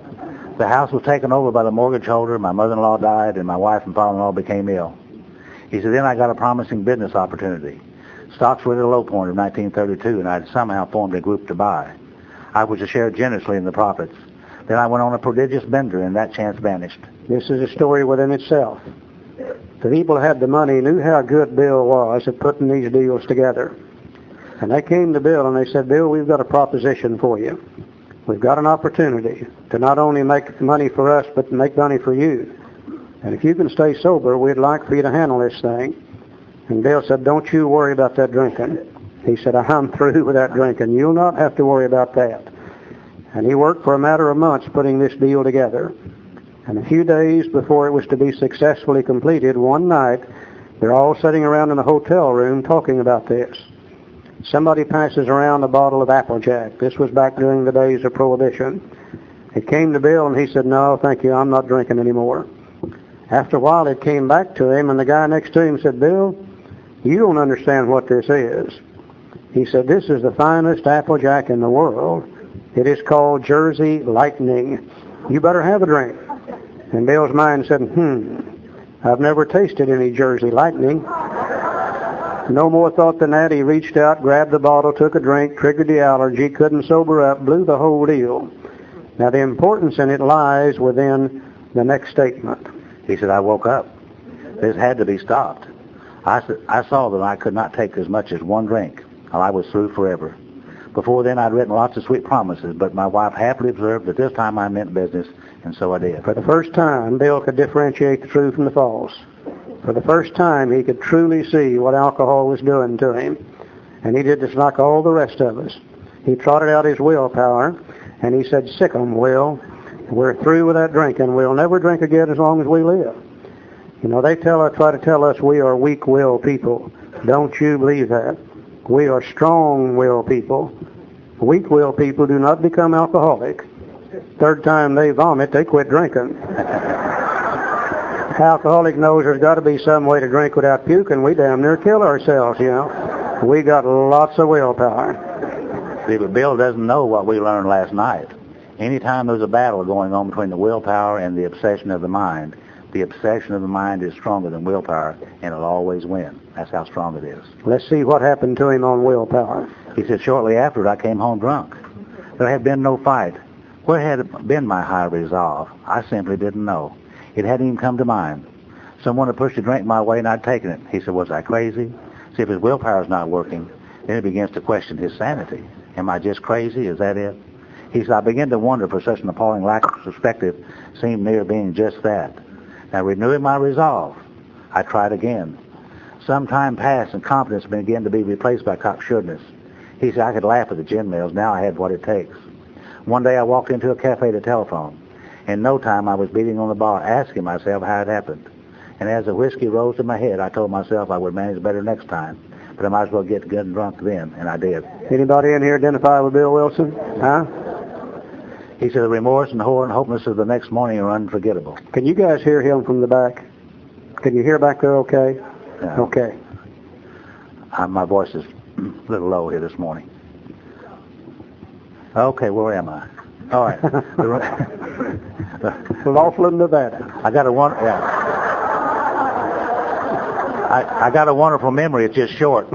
The house was taken over by the mortgage holder, my mother-in-law died, and my wife and father-in-law became ill. He said, then I got a promising business opportunity. Stocks were at a low point in nineteen thirty-two, and I had somehow formed a group to buy. I was to share generously in the profits. Then I went on a prodigious bender, and that chance vanished. This is a story within itself. The people who had the money knew how good Bill was at putting these deals together. And they came to Bill and they said, Bill, we've got a proposition for you. We've got an opportunity to not only make money for us, but to make money for you. And if you can stay sober, we'd like for you to handle this thing. And Bill said, don't you worry about that drinking. He said, I'm through with that drinking. You'll not have to worry about that. And he worked for a matter of months putting this deal together. And a few days before it was to be successfully completed, one night, they're all sitting around in the hotel room talking about this. Somebody passes around a bottle of Applejack. This was back during the days of Prohibition. It came to Bill, and he said, no, thank you, I'm not drinking anymore. After a while, it came back to him, and the guy next to him said, Bill, you don't understand what this is. He said, this is the finest Applejack in the world. It is called Jersey Lightning. You better have a drink. And Bill's mind said, hmm, I've never tasted any Jersey Lightning. No more thought than that. He reached out, grabbed the bottle, took a drink, triggered the allergy, couldn't sober up, blew the whole deal. Now, the importance in it lies within the next statement. He said, I woke up. This had to be stopped. I, I saw that I could not take as much as one drink, or I was through forever. Before then, I'd written lots of sweet promises, but my wife happily observed that this time I meant business, and so I did. For the first time, Bill could differentiate the true from the false. For the first time, he could truly see what alcohol was doing to him. And he did just like all the rest of us. He trotted out his willpower, and he said, sick 'em, Will. We're through with that drinking. We'll never drink again as long as we live. You know, they tell us, try to tell us we are weak-willed people. Don't you believe that? We are strong-willed people. Weak-willed people do not become alcoholic. Third time they vomit, they quit drinking. Alcoholic knows there's got to be some way to drink without puking. We damn near kill ourselves, you know. We got lots of willpower. See, but Bill doesn't know what we learned last night. Anytime there's a battle going on between the willpower and the obsession of the mind, the obsession of the mind is stronger than willpower, and it'll always win. That's how strong it is. Let's see what happened to him on willpower. He said, shortly after, I came home drunk. There had been no fight. Where had been my high resolve? I simply didn't know. It hadn't even come to mind. Someone had pushed a drink my way, and I'd taken it. He said, was I crazy? See, if his willpower's not working, then he begins to question his sanity. Am I just crazy? Is that it? He said, I began to wonder for such an appalling lack of perspective seemed near being just that. Now, renewing my resolve, I tried again. Some time passed, and confidence began to be replaced by cocksureness. He said, I could laugh at the gin mills. Now I had what it takes. One day I walked into a cafe to telephone. In no time, I was beating on the bar, asking myself how it happened. And as the whiskey rose to my head, I told myself I would manage better next time. But I might as well get good and drunk then, and I did. Anybody in here identify with Bill Wilson? Huh? He said, the remorse and horror and hopelessness of the next morning are unforgettable. Can you guys hear him from the back? Can you hear back there okay? Yeah. Okay. Uh, my voice is a little low here this morning. Okay, where am I? All right. Laughlin, Nevada. I got a one. Yeah. I, I got a wonderful memory. It's just short.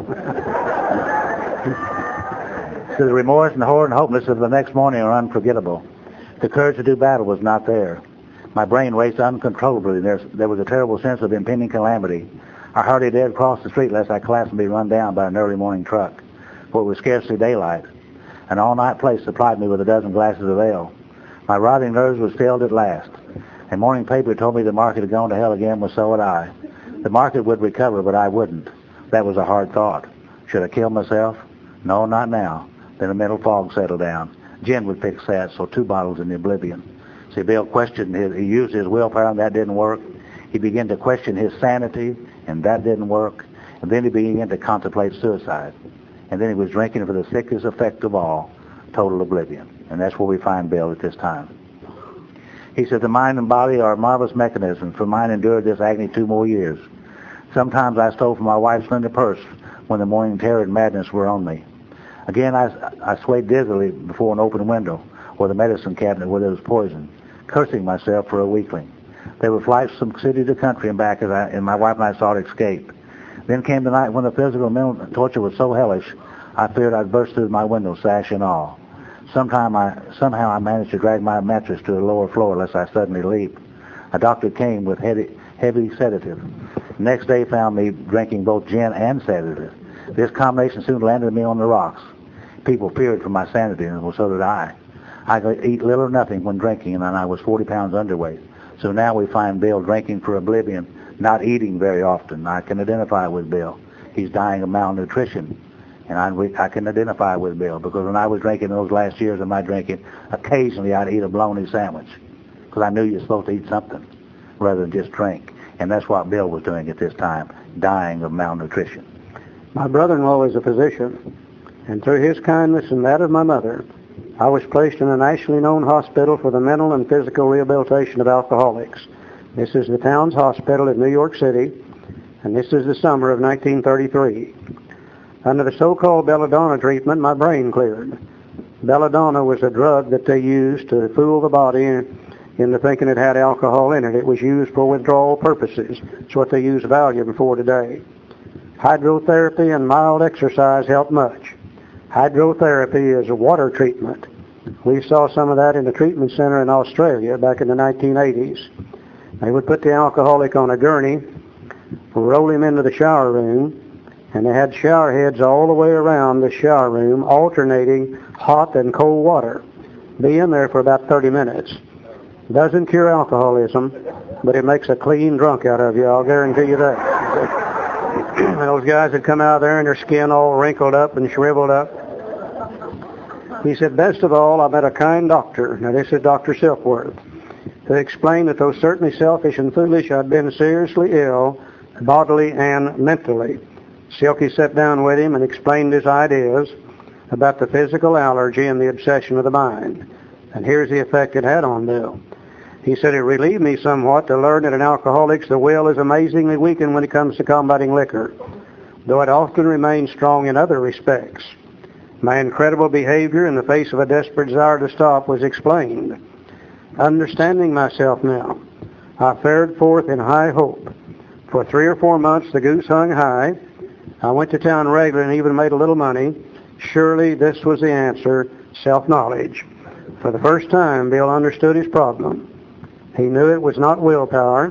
So the remorse and horror and hopelessness of the next morning are unforgettable. The courage to do battle was not there. My brain raced uncontrollably. There, there was a terrible sense of impending calamity. I hardly dared cross the street lest I collapse and be run down by an early morning truck, for it was scarcely daylight. An all-night place supplied me with a dozen glasses of ale. My rotting nerves were stilled at last. A morning paper told me the market had gone to hell again, well, so had I. The market would recover, but I wouldn't. That was a hard thought. Should I kill myself? No, not now. Then a mental fog settled down. Gin would fix that, so two bottles in the oblivion. See, Bill questioned his, he used his willpower, and that didn't work. He began to question his sanity, and that didn't work. And then he began to contemplate suicide. And then he was drinking for the sickest effect of all, total oblivion. And that's where we find Bill at this time. He said, the mind and body are marvelous mechanisms, for mine endured this agony two more years. Sometimes I stole from my wife's slender purse when the morning terror and madness were on me. Again, I, I swayed dizzily before an open window or the medicine cabinet where there was poison, cursing myself for a weakling. There were flights from city to country and back, as I, and my wife and I sought escape. Then came the night when the physical and mental torture was so hellish, I feared I'd burst through my window, sash and all. Sometime I, somehow I managed to drag my mattress to the lower floor lest I suddenly leap. A doctor came with heavy, heavy sedative. The next day found me drinking both gin and sedative. This combination soon landed me on the rocks. People feared for my sanity, and well, so did I. I could eat little or nothing when drinking, and I was forty pounds underweight. So now we find Bill drinking for oblivion, not eating very often. I can identify with Bill. He's dying of malnutrition. And I, I can identify with Bill, because when I was drinking those last years of my drinking, occasionally I'd eat a bologna sandwich, because I knew you're supposed to eat something rather than just drink. And that's what Bill was doing at this time, dying of malnutrition. My brother-in-law is a physician, and through his kindness and that of my mother, I was placed in a nationally known hospital for the mental and physical rehabilitation of alcoholics. This is the Towns Hospital in New York City, and this is the summer of nineteen thirty-three. Under the so-called belladonna treatment, my brain cleared. Belladonna was a drug that they used to fool the body into thinking it had alcohol in it. It was used for withdrawal purposes. It's what they use Valium for today. Hydrotherapy and mild exercise help much. Hydrotherapy is a water treatment. We saw some of that in the treatment center in Australia back in the nineteen eighties. They would put the alcoholic on a gurney, roll him into the shower room, and they had shower heads all the way around the shower room, alternating hot and cold water. Be in there for about thirty minutes. Doesn't cure alcoholism, but it makes a clean drunk out of you, I'll guarantee you that. And those guys would come out there and their skin all wrinkled up and shriveled up. He said, best of all, I met a kind doctor. Now this is Doctor Silkworth, to explain that though certainly selfish and foolish, I'd been seriously ill, bodily and mentally. Silky sat down with him and explained his ideas about the physical allergy and the obsession of the mind. And here's the effect it had on Bill. He said, it relieved me somewhat to learn that in alcoholics the will is amazingly weakened when it comes to combating liquor, though it often remains strong in other respects. My incredible behavior in the face of a desperate desire to stop was explained. Understanding myself now, I fared forth in high hope. For three or four months the goose hung high. I went to town regularly and even made a little money. Surely this was the answer, self-knowledge. For the first time, Bill understood his problem. He knew it was not willpower.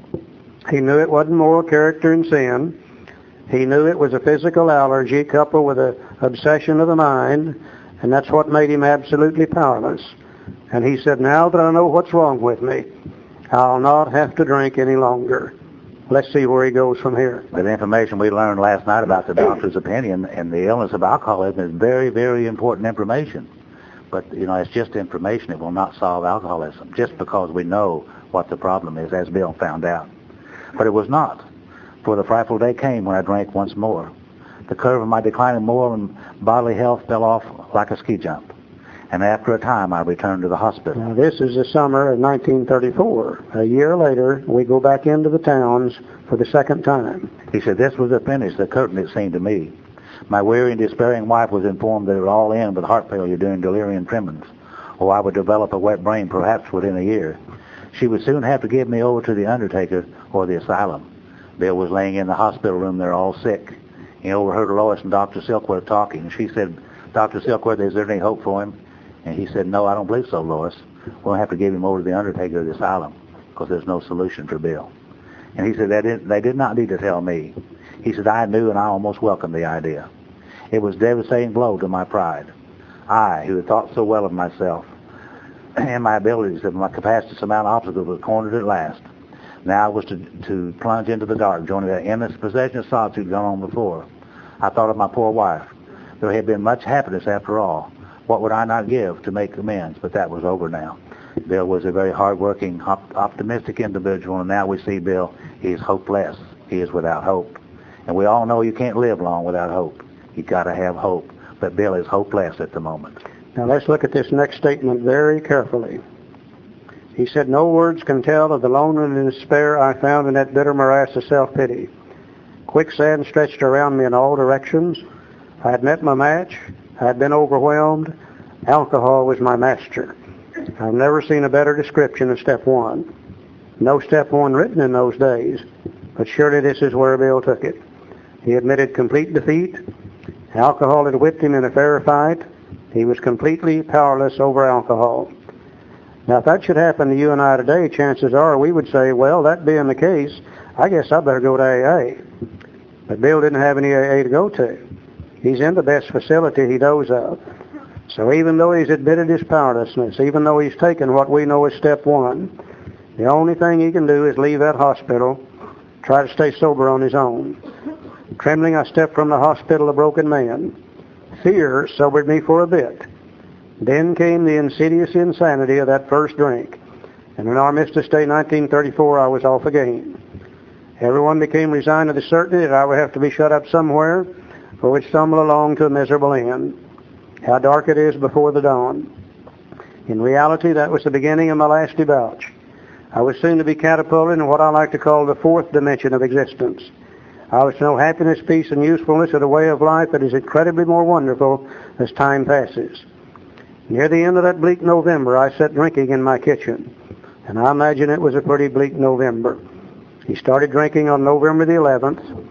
He knew it wasn't moral character and sin. He knew it was a physical allergy coupled with an obsession of the mind, and that's what made him absolutely powerless. And he said, now that I know what's wrong with me, I'll not have to drink any longer. Let's see where he goes from here. The information we learned last night about the doctor's opinion and the illness of alcoholism is very, very important information. But, you know, it's just information. It will not solve alcoholism just because we know what the problem is, as Bill found out. But it was not. For the frightful day came when I drank once more. The curve of my declining moral and bodily health fell off like a ski jump. And after a time, I returned to the hospital. Now, this is the summer of nineteen thirty-four. A year later, we go back into the towns for the second time. He said, this was the finish, the curtain, it seemed to me. My weary and despairing wife was informed that it would all end with heart failure during delirium tremens, or I would develop a wet brain perhaps within a year. She would soon have to give me over to the undertaker or the asylum. Bill was laying in the hospital room there all sick. He overheard Lois and Doctor Silkworth talking. She said, Doctor Silkworth, is there any hope for him? And he said, no, I don't believe so, Lois. We'll have to give him over to the undertaker or the asylum because there's no solution for Bill. And he said, they did, they did not need to tell me. He said, I knew and I almost welcomed the idea. It was a devastating blow to my pride. I, who had thought so well of myself and my abilities and my capacity to surmount obstacles, was cornered at last. Now I was to, to plunge into the dark, joining that endless possession of solitude gone on before. I thought of my poor wife. There had been much happiness after all. What would I not give to make amends? But that was over now. Bill was a very hard-working, op- optimistic individual, and now we see Bill, he is hopeless. He is without hope. And we all know you can't live long without hope. You've got to have hope. But Bill is hopeless at the moment. Now let's look at this next statement very carefully. He said, no words can tell of the loneliness and despair I found in that bitter morass of self-pity. Quicksand stretched around me in all directions. I had met my match. I had been overwhelmed. Alcohol was my master. I've never seen a better description of step one. No step one written in those days, but surely this is where Bill took it. He admitted complete defeat. Alcohol had whipped him in a fair fight. He was completely powerless over alcohol. Now, if that should happen to you and I today, chances are we would say, well, that being the case, I guess I better go to A A. But Bill didn't have any A A to go to. He's in the best facility he knows of. So even though he's admitted his powerlessness, even though he's taken what we know is step one, the only thing he can do is leave that hospital, try to stay sober on his own. Trembling, I stepped from the hospital a broken man. Fear sobered me for a bit. Then came the insidious insanity of that first drink. And in Armistice Day nineteen thirty-four, I was off again. Everyone became resigned to the certainty that I would have to be shut up somewhere or would stumble along to a miserable end. How dark it is before the dawn. In reality, that was the beginning of my last debauch. I was soon to be catapulted in what I like to call the fourth dimension of existence. I was to know happiness, peace, and usefulness of a way of life that is incredibly more wonderful as time passes. Near the end of that bleak November, I sat drinking in my kitchen, and I imagine it was a pretty bleak November. He started drinking on November the eleventh.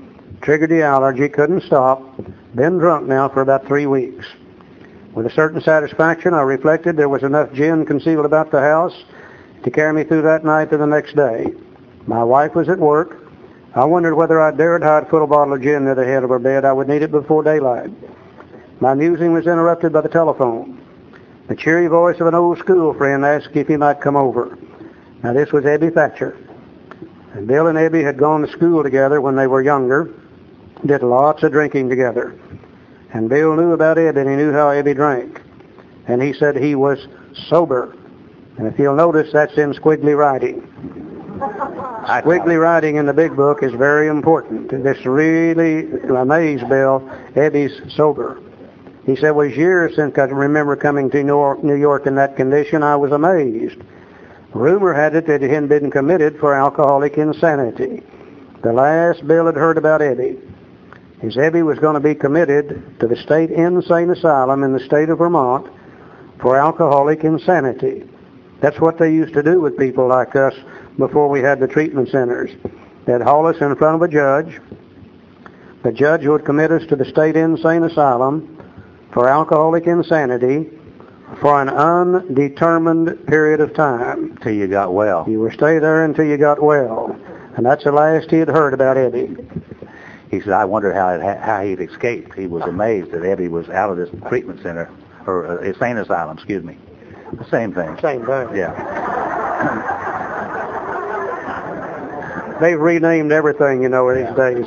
Triggered the allergy, couldn't stop. Been drunk now for about three weeks. With a certain satisfaction, I reflected there was enough gin concealed about the house to carry me through that night to the next day. My wife was at work. I wondered whether I dared hide a full bottle of gin near the head of her bed. I would need it before daylight. My musing was interrupted by the telephone. The cheery voice of an old school friend asked if he might come over. Now, this was Ebby Thatcher. And Bill and Ebby had gone to school together when they were younger, did lots of drinking together. And Bill knew about Ebby, and he knew how Ebby drank. And he said he was sober. And if you'll notice, that's in squiggly writing. Squiggly writing in the big book is very important. This really amazed Bill. Ebby's sober. He said, it was years since I remember coming to New York in that condition. I was amazed. Rumor had it that he had been committed for alcoholic insanity. The last Bill had heard about Ebby is Ebby was going to be committed to the state insane asylum in the state of Vermont for alcoholic insanity. That's what they used to do with people like us before we had the treatment centers. They'd haul us in front of a judge. The judge would commit us to the state insane asylum for alcoholic insanity for an undetermined period of time. Till you got well. You would stay there until you got well. And that's the last he had heard about Ebby. He said, I wondered how, it, how he'd escaped. He was amazed that Ebby was out of this treatment center, or uh, insane asylum, excuse me. The same thing. Same thing. Yeah. They've renamed everything, you know, these days.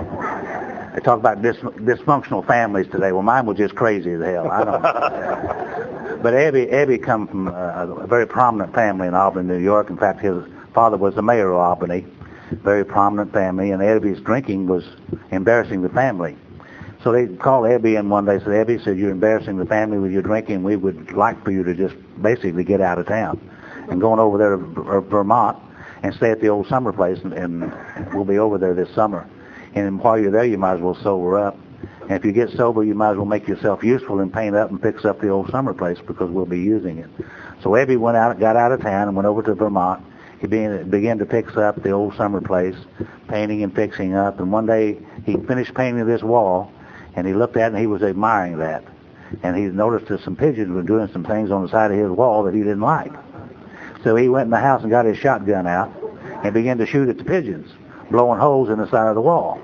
They talk about dis- dysfunctional families today. Well, mine was just crazy as hell. I don't know. But Ebby, Ebby come from a, a very prominent family in Albany, New York. In fact, his father was the mayor of Albany. Very prominent family, and Ebby's drinking was embarrassing the family. So they called Ebby in one day and said, Ebby, said, you're embarrassing the family with your drinking. We would like for you to just basically get out of town and going over there to Vermont and stay at the old summer place, and, and we'll be over there this summer. And while you're there, you might as well sober up. And if you get sober, you might as well make yourself useful and paint up and fix up the old summer place because we'll be using it. So Ebby went out, got out of town and went over to Vermont. He began, began to fix up the old summer place, painting and fixing up. And one day he finished painting this wall, and he looked at it and he was admiring that. And he noticed that some pigeons were doing some things on the side of his wall that he didn't like. So he went in the house and got his shotgun out and began to shoot at the pigeons, blowing holes in the side of the wall.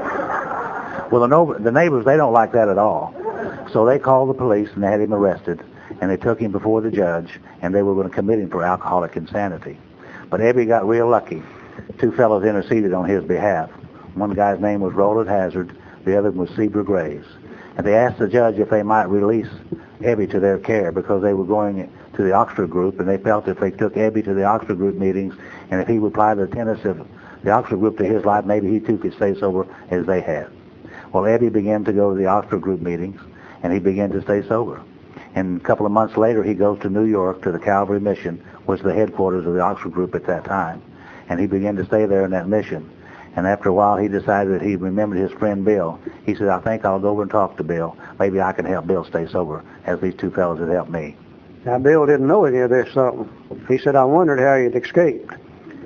Well, the, no- the neighbors, they don't like that at all. So they called the police and they had him arrested, and they took him before the judge, and they were going to commit him for alcoholic insanity. But Ebby got real lucky. Two fellows interceded on his behalf. One guy's name was Roland Hazard. The other was Seaver Graves. And they asked the judge if they might release Ebby to their care because they were going to the Oxford group, and they felt if they took Ebby to the Oxford group meetings and if he would apply the tenets of the Oxford group to his life, maybe he too could stay sober as they had. Well, Ebby began to go to the Oxford group meetings, and he began to stay sober. And a couple of months later, he goes to New York to the Calvary Mission, was the headquarters of the Oxford group at that time. And he began to stay there in that mission. And after a while, he decided that he remembered his friend Bill. He said, I think I'll go over and talk to Bill. Maybe I can help Bill stay sober, as these two fellows had helped me. Now, Bill didn't know any of this something. He said, I wondered how he'd escaped.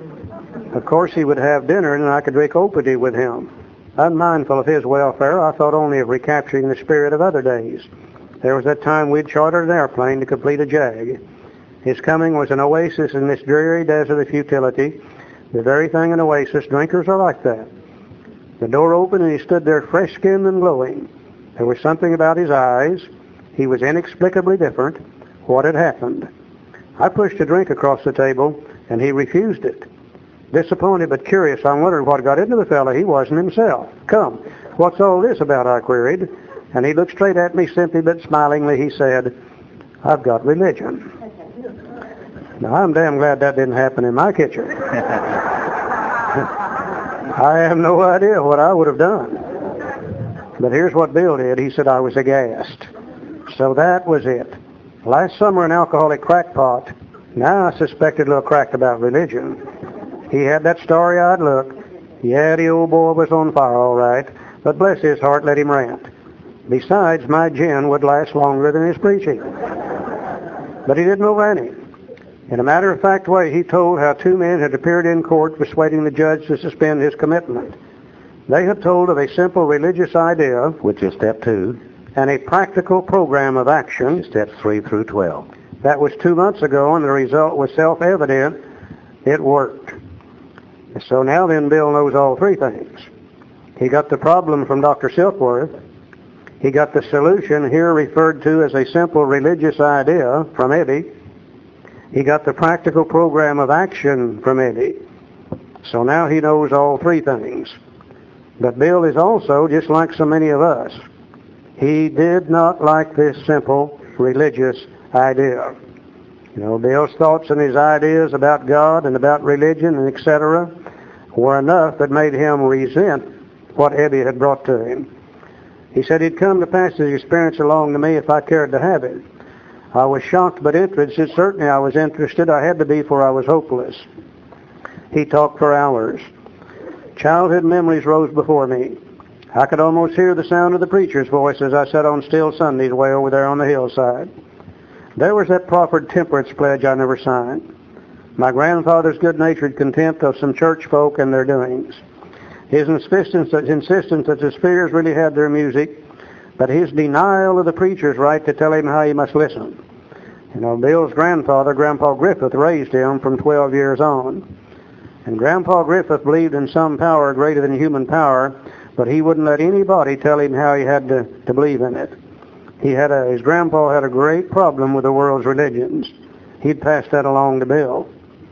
Of course, he would have dinner, and I could drink opity with him. Unmindful of his welfare, I thought only of recapturing the spirit of other days. There was that time we'd chartered an airplane to complete a jag. His coming was an oasis in this dreary desert of futility. The very thing an oasis, drinkers are like that. The door opened and he stood there fresh-skinned and glowing. There was something about his eyes. He was inexplicably different. What had happened? I pushed a drink across the table and he refused it. Disappointed but curious, I wondered what got into the fellow. He wasn't himself. Come, what's all this about? I queried. And he looked straight at me simply but smilingly. He said, I've got religion. Now, I'm damn glad that didn't happen in my kitchen. I have no idea what I would have done. But here's what Bill did. He said I was aghast. So that was it. Last summer, an alcoholic crackpot. Now I suspected a little crack about religion. He had that starry-eyed look. Yeah, the old boy was on fire, all right. But bless his heart, let him rant. Besides, my gin would last longer than his preaching. But he didn't know any. In a matter-of-fact way, he told how two men had appeared in court persuading the judge to suspend his commitment. They had told of a simple religious idea, which is step two, and a practical program of action, steps three through twelve. That was two months ago, and the result was self-evident. It worked. So now then, Bill knows all three things. He got the problem from Doctor Silkworth. He got the solution here referred to as a simple religious idea from Eddie. He got the practical program of action from Eddie. So now he knows all three things. But Bill is also, just like so many of us, he did not like this simple religious idea. You know, Bill's thoughts and his ideas about God and about religion and et cetera were enough that made him resent what Eddie had brought to him. He said he'd come to pass his experience along to me if I cared to have it. I was shocked but interested. Certainly I was interested. I had to be, for I was hopeless. He talked for hours. Childhood memories rose before me. I could almost hear the sound of the preacher's voice as I sat on still Sundays way over there on the hillside. There was that proffered temperance pledge I never signed. My grandfather's good-natured contempt of some church folk and their doings. His insistence that, insistence that the spheres really had their music, but his denial of the preacher's right to tell him how he must listen. You know, Bill's grandfather, Grandpa Griffith, raised him from twelve years on. And Grandpa Griffith believed in some power greater than human power, but he wouldn't let anybody tell him how he had to, to believe in it. He had a, his grandpa had a great problem with the world's religions. He'd passed that along to Bill.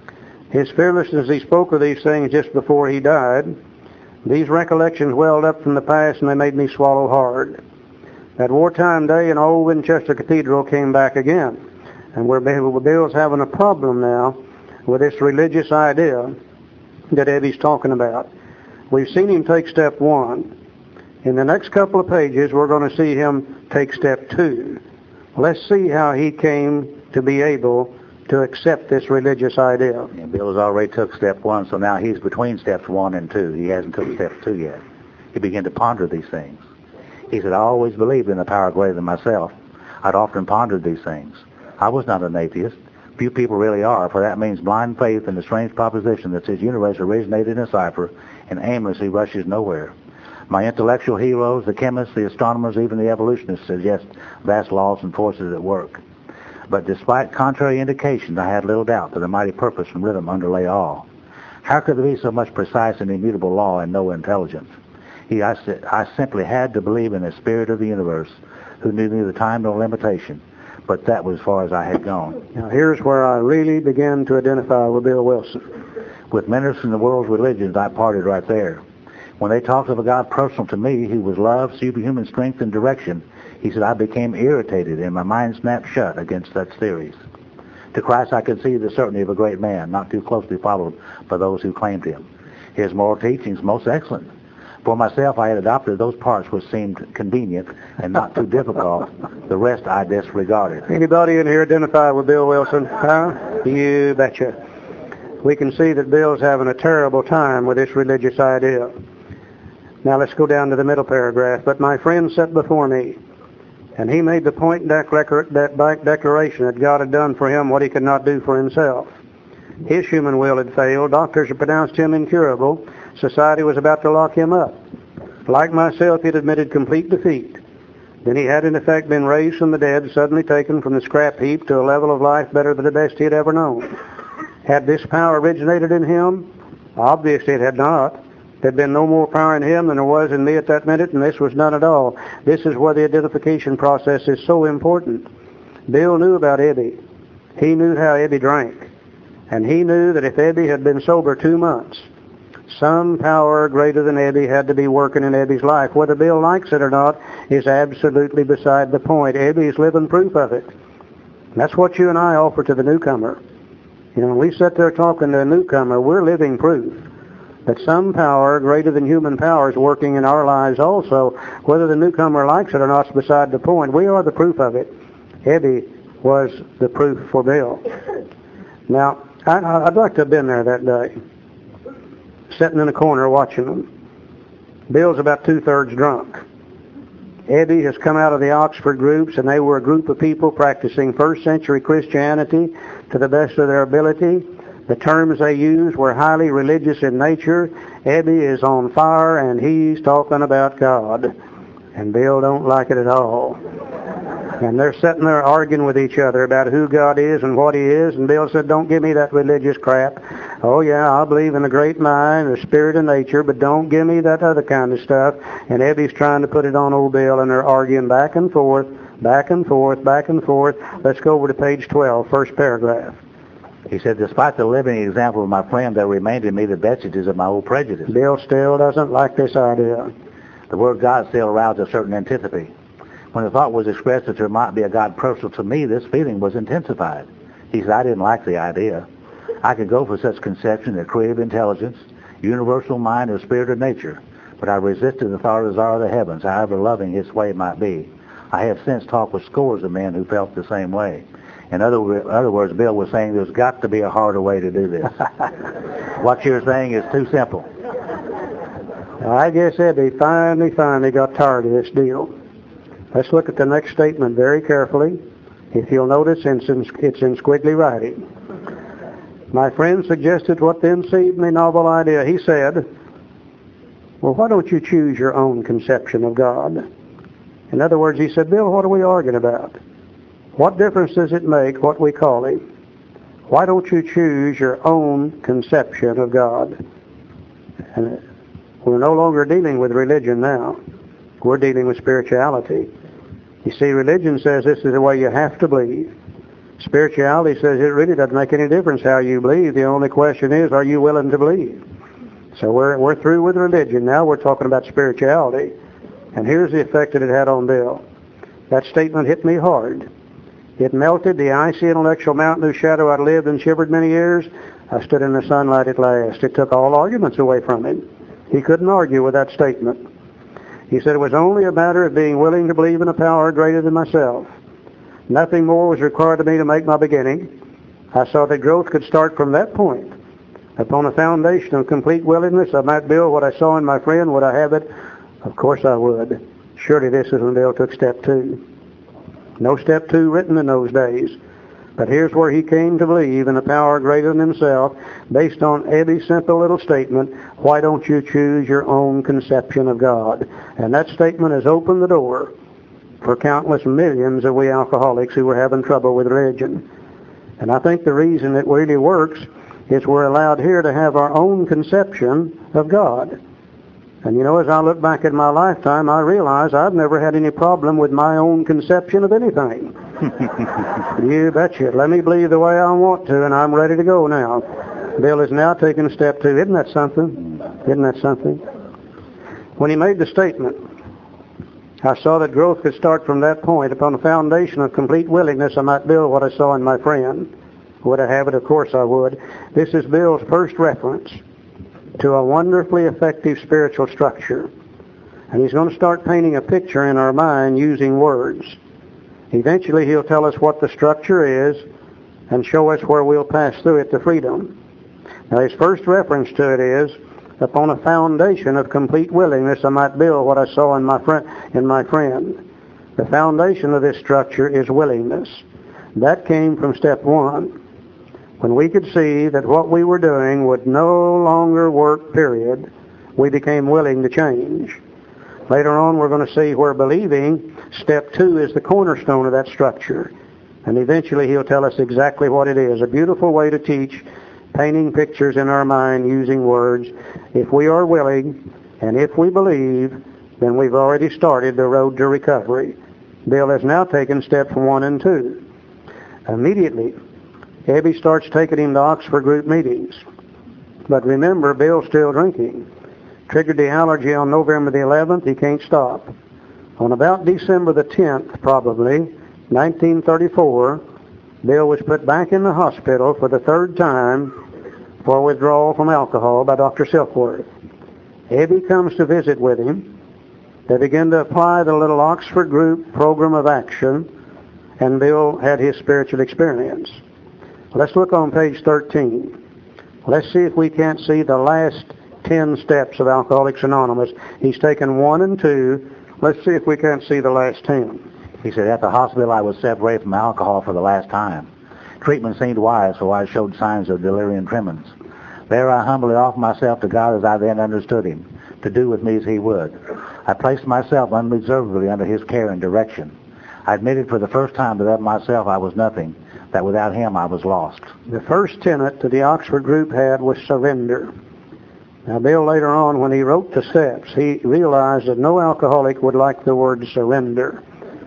His fearlessness, he spoke of these things just before he died. These recollections welled up from the past, and they made me swallow hard. That wartime day in old Winchester Cathedral came back again. And we're, Bill's having a problem now with this religious idea that Eddie's talking about. We've seen him take step one. In the next couple of pages, we're going to see him take step two. Let's see how he came to be able to accept this religious idea. And Bill has already took step one, so now he's between steps one and two. He hasn't took step two yet. He began to ponder these things. He said, I always believed in a power greater than myself. I'd often pondered these things. I was not an atheist. Few people really are, for that means blind faith in the strange proposition that this universe originated in a cipher and aimlessly rushes nowhere. My intellectual heroes, the chemists, the astronomers, even the evolutionists suggest vast laws and forces at work. But despite contrary indications, I had little doubt that a mighty purpose and rhythm underlay all. How could there be so much precise and immutable law and no intelligence? He, I, I simply had to believe in the spirit of the universe, who knew neither time nor limitation. But that was as far as I had gone. Now here's where I really began to identify with Bill Wilson. With ministers in the world's religions, I parted right there. When they talked of a God personal to me, who was love, superhuman strength, and direction, he said, I became irritated and my mind snapped shut against such theories. To Christ I could see the certainty of a great man, not too closely followed by those who claimed him. His moral teachings most excellent. For myself, I had adopted those parts which seemed convenient and not too difficult. The rest I disregarded. Anybody in here identify with Bill Wilson? Huh? You betcha. We can see that Bill's having a terrible time with this religious idea. Now let's go down to the middle paragraph. But my friend sat before me, and he made the point in that declaration that God had done for him what he could not do for himself. His human will had failed. Doctors had pronounced him incurable. Society was about to lock him up. Like myself, he had admitted complete defeat. Then he had in effect been raised from the dead, suddenly taken from the scrap heap to a level of life better than the best he had ever known. Had this power originated in him? Obviously it had not. There had been no more power in him than there was in me at that minute, and this was none at all. This is where the identification process is so important. Bill knew about Eddie. He knew how Eddie drank. And he knew that if Eddie had been sober two months, some power greater than Eddie had to be working in Eddie's life. Whether Bill likes it or not is absolutely beside the point. Eddie is living proof of it. That's what you and I offer to the newcomer. You know, when we sit there talking to a newcomer, we're living proof that some power greater than human power is working in our lives also. Whether the newcomer likes it or not is beside the point. We are the proof of it. Eddie was the proof for Bill. Now, I, I'd like to have been there that day, sitting in a corner watching them. Bill's about two-thirds drunk. Eddie has come out of the Oxford groups, and they were a group of people practicing first-century Christianity to the best of their ability. The terms they used were highly religious in nature. Ebbie is on fire, and he's talking about God. And Bill don't like it at all. And they're sitting there arguing with each other about who God is and what he is. And Bill said, don't give me that religious crap. Oh, yeah, I believe in the great mind, the spirit of nature, but don't give me that other kind of stuff. And Ebbie's trying to put it on old Bill, and they're arguing back and forth, back and forth, back and forth. Let's go over to page twelve, first paragraph. He said, despite the living example of my friend, there remained in me the vestiges of my old prejudice. Bill still doesn't like this idea. The word God still aroused a certain antipathy. When the thought was expressed that there might be a God personal to me, this feeling was intensified. He said, I didn't like the idea. I could go for such conception of creative intelligence, universal mind, or spirit of nature, but I resisted the thought of the desire of the heavens, however loving his way might be. I have since talked with scores of men who felt the same way. In other, other words, Bill was saying there's got to be a harder way to do this. What you're saying is too simple. I guess Eddie finally, finally got tired of this deal. Let's look at the next statement very carefully. If you'll notice, it's in, it's in squiggly writing. My friend suggested what then seemed a novel idea. He said, well, why don't you choose your own conception of God? In other words, he said, Bill, what are we arguing about? What difference does it make what we call him? Why don't you choose your own conception of God? And we're no longer dealing with religion now. We're dealing with spirituality. You see, religion says this is the way you have to believe. Spirituality says it really doesn't make any difference how you believe. The only question is, are you willing to believe? So we're, we're through with religion. Now we're talking about spirituality. And here's the effect that it had on Bill. That statement hit me hard. It melted the icy intellectual mountain whose shadow I'd lived and shivered many years. I stood in the sunlight at last. It took all arguments away from him. He couldn't argue with that statement. He said it was only a matter of being willing to believe in a power greater than myself. Nothing more was required of me to make my beginning. I saw that growth could start from that point. Upon a foundation of complete willingness, I might build what I saw in my friend. Would I have it? Of course I would. Surely this is when Bill took step two. No step two written in those days. But here's where he came to believe in a power greater than himself, based on Eddie's simple little statement, why don't you choose your own conception of God? And that statement has opened the door for countless millions of we alcoholics who were having trouble with religion. And I think the reason it really works is we're allowed here to have our own conception of God. And you know, as I look back at my lifetime, I realize I've never had any problem with my own conception of anything. You betcha. Let me believe the way I want to, and I'm ready to go now. Bill is now taking step two. Isn't that something? Isn't that something? When he made the statement, I saw that growth could start from that point. Upon the foundation of complete willingness, I might build what I saw in my friend. Would I have it? Of course I would. This is Bill's first reference to a wonderfully effective spiritual structure. And he's going to start painting a picture in our mind using words. Eventually he'll tell us what the structure is and show us where we'll pass through it to freedom. Now his first reference to it is, upon a foundation of complete willingness, I might build what I saw in my friend. In my friend. The foundation of this structure is willingness. That came from step one, when we could see that what we were doing would no longer work, period. We became willing to change. Later on, we're going to see where believing, step two, is the cornerstone of that structure. And eventually he'll tell us exactly what it is. A beautiful way to teach, painting pictures in our mind using words. If we are willing and if we believe, then we've already started the road to recovery. Bill has now taken steps one and two. Immediately, Ebbie starts taking him to Oxford group meetings. But remember, Bill's still drinking. Triggered the allergy on November the eleventh. He can't stop. On about December the tenth, probably, nineteen thirty-four, Bill was put back in the hospital for the third time for withdrawal from alcohol by Doctor Silkworth. Ebbie comes to visit with him. They begin to apply the little Oxford group program of action, and Bill had his spiritual experience. Let's look on page thirteen. Let's see if we can't see the last ten steps of Alcoholics Anonymous. He's taken one and two. Let's see if we can't see the last ten. He said, at the hospital I was separated from alcohol for the last time. Treatment seemed wise, so I showed signs of delirium tremens. There I humbly offered myself to God as I then understood him, to do with me as he would. I placed myself unreservedly under his care and direction. I admitted for the first time that of myself I was nothing, that without him I was lost. The first tenet that the Oxford group had was surrender. Now, Bill, later on, when he wrote the steps, he realized that no alcoholic would like the word surrender.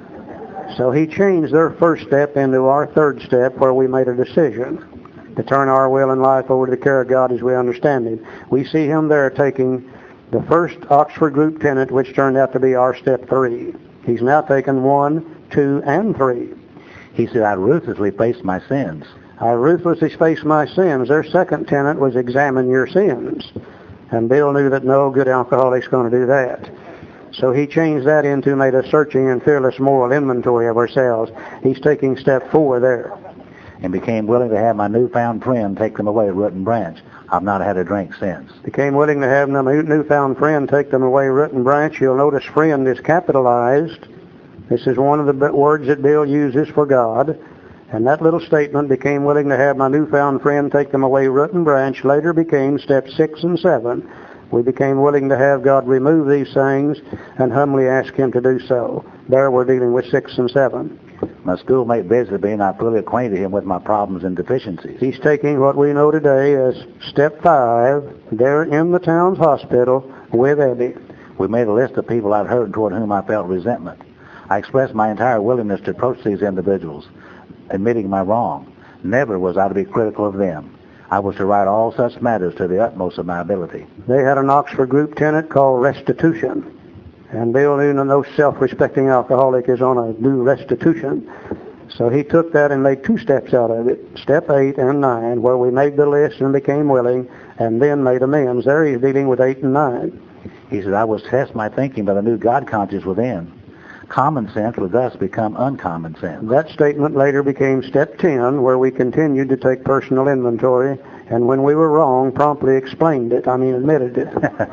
So he changed their first step into our third step, where we made a decision to turn our will and life over to the care of God as we understand him. We see him there taking the first Oxford group tenet, which turned out to be our step three. He's now taken one, two, and three. He said, I ruthlessly faced my sins. I ruthlessly faced my sins. Their second tenet was examine your sins. And Bill knew that no good alcoholic's going to do that. So he changed that into made a searching and fearless moral inventory of ourselves. He's taking step four there. And became willing to have my newfound friend take them away root and branch. I've not had a drink since. Became willing to have my newfound friend take them away root and branch. You'll notice friend is capitalized. This is one of the words that Bill uses for God. And that little statement, became willing to have my newfound friend take them away root and branch, later became step six and seven. We became willing to have God remove these things and humbly ask him to do so. There we're dealing with six and seven. My schoolmate visited me, and I fully acquainted him with my problems and deficiencies. He's taking what we know today as step five, there in the town's hospital with Eddie. We made a list of people I'd heard toward whom I felt resentment. I expressed my entire willingness to approach these individuals, admitting my wrong. Never was I to be critical of them. I was to write all such matters to the utmost of my ability. They had an Oxford group tenet called restitution. And Bill knew no self-respecting alcoholic is on a due restitution. So he took that and made two steps out of it, step eight and nine, where we made the list and became willing, and then made amends. There he's dealing with eight and nine. He said, I was to test my thinking by the new God conscious within. Common sense would thus become uncommon sense. That statement later became step ten, where we continued to take personal inventory, and when we were wrong, promptly explained it, I mean admitted it.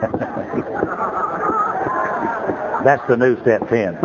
That's the new step ten.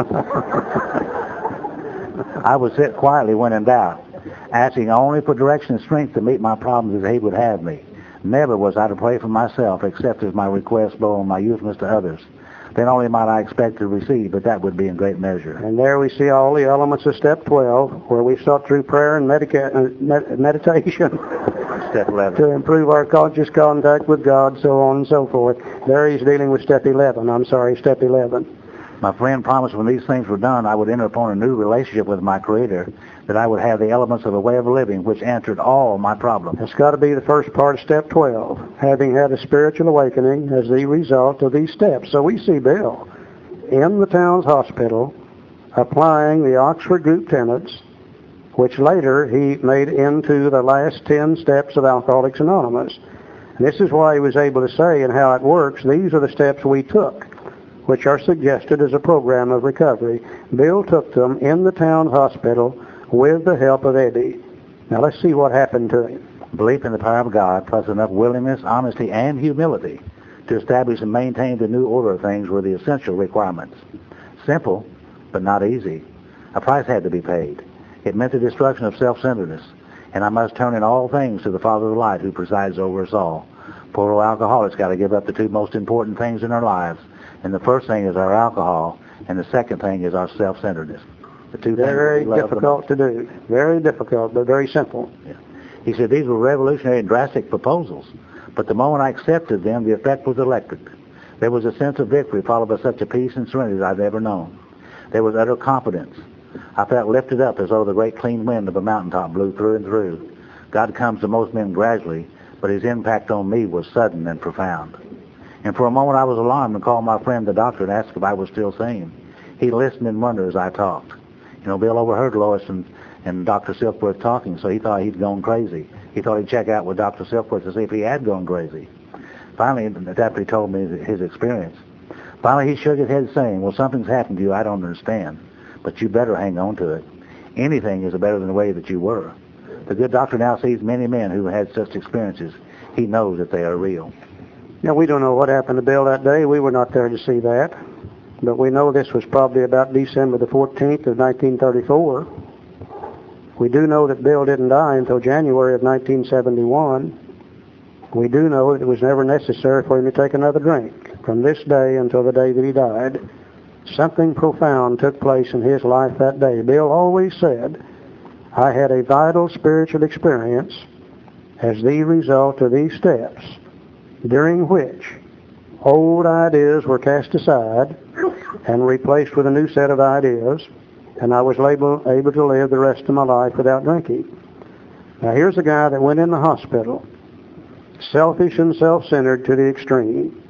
I would sit quietly when in doubt, asking only for direction and strength to meet my problems as he would have me. Never was I to pray for myself, except as my request bore on my usefulness to others. Then only might I expect to receive, but that would be in great measure. And there we see all the elements of step twelve, where we sought through prayer and medica- uh, med- meditation Step eleven. to improve our conscious contact with God, so on and so forth. There he's dealing with step eleven. I'm sorry, step eleven. My friend promised when these things were done, I would enter upon a new relationship with my Creator, that I would have the elements of a way of living which answered all my problems. It's got to be the first part of step twelve, having had a spiritual awakening as the result of these steps. So we see Bill in the town's hospital applying the Oxford group tenets, which later he made into the last ten steps of Alcoholics Anonymous. And this is why he was able to say, and how it works, these are the steps we took, which are suggested as a program of recovery. Bill took them in the town hospital with the help of Eddie. Now let's see what happened to him. Belief in the power of God, plus enough willingness, honesty, and humility to establish and maintain the new order of things were the essential requirements. Simple, but not easy. A price had to be paid. It meant the destruction of self-centeredness, and I must turn in all things to the Father of light who presides over us all. Poor old alcoholics got to give up the two most important things in our lives. And the first thing is our alcohol, and the second thing is our self-centeredness. The two very things difficult to do. Very difficult, but very simple. Yeah. He said these were revolutionary and drastic proposals, but the moment I accepted them, the effect was electric. There was a sense of victory followed by such a peace and serenity as I've ever known. There was utter confidence. I felt lifted up as though the great clean wind of a mountaintop blew through and through. God comes to most men gradually, but his impact on me was sudden and profound. And for a moment I was alarmed and called my friend the doctor and asked if I was still sane. He listened in wonder as I talked. You know, Bill overheard Lois and, and Doctor Silkworth talking, so he thought he'd gone crazy. He thought he'd check out with Doctor Silkworth to see if he had gone crazy. Finally, after he told me his experience, finally he shook his head saying, well, something's happened to you I don't understand, but you better hang on to it. Anything is better than the way that you were. The good doctor now sees many men who had such experiences. He knows that they are real. Now, we don't know what happened to Bill that day. We were not there to see that. But we know this was probably about December the fourteenth of nineteen thirty-four, We do know that Bill didn't die until January of nineteen seventy-one. We do know that it was never necessary for him to take another drink. From this day until the day that he died, something profound took place in his life that day. Bill always said, I had a vital spiritual experience as the result of these steps, during which old ideas were cast aside and replaced with a new set of ideas, and I was able, able to live the rest of my life without drinking. Now here's a guy that went in the hospital, selfish and self-centered to the extreme,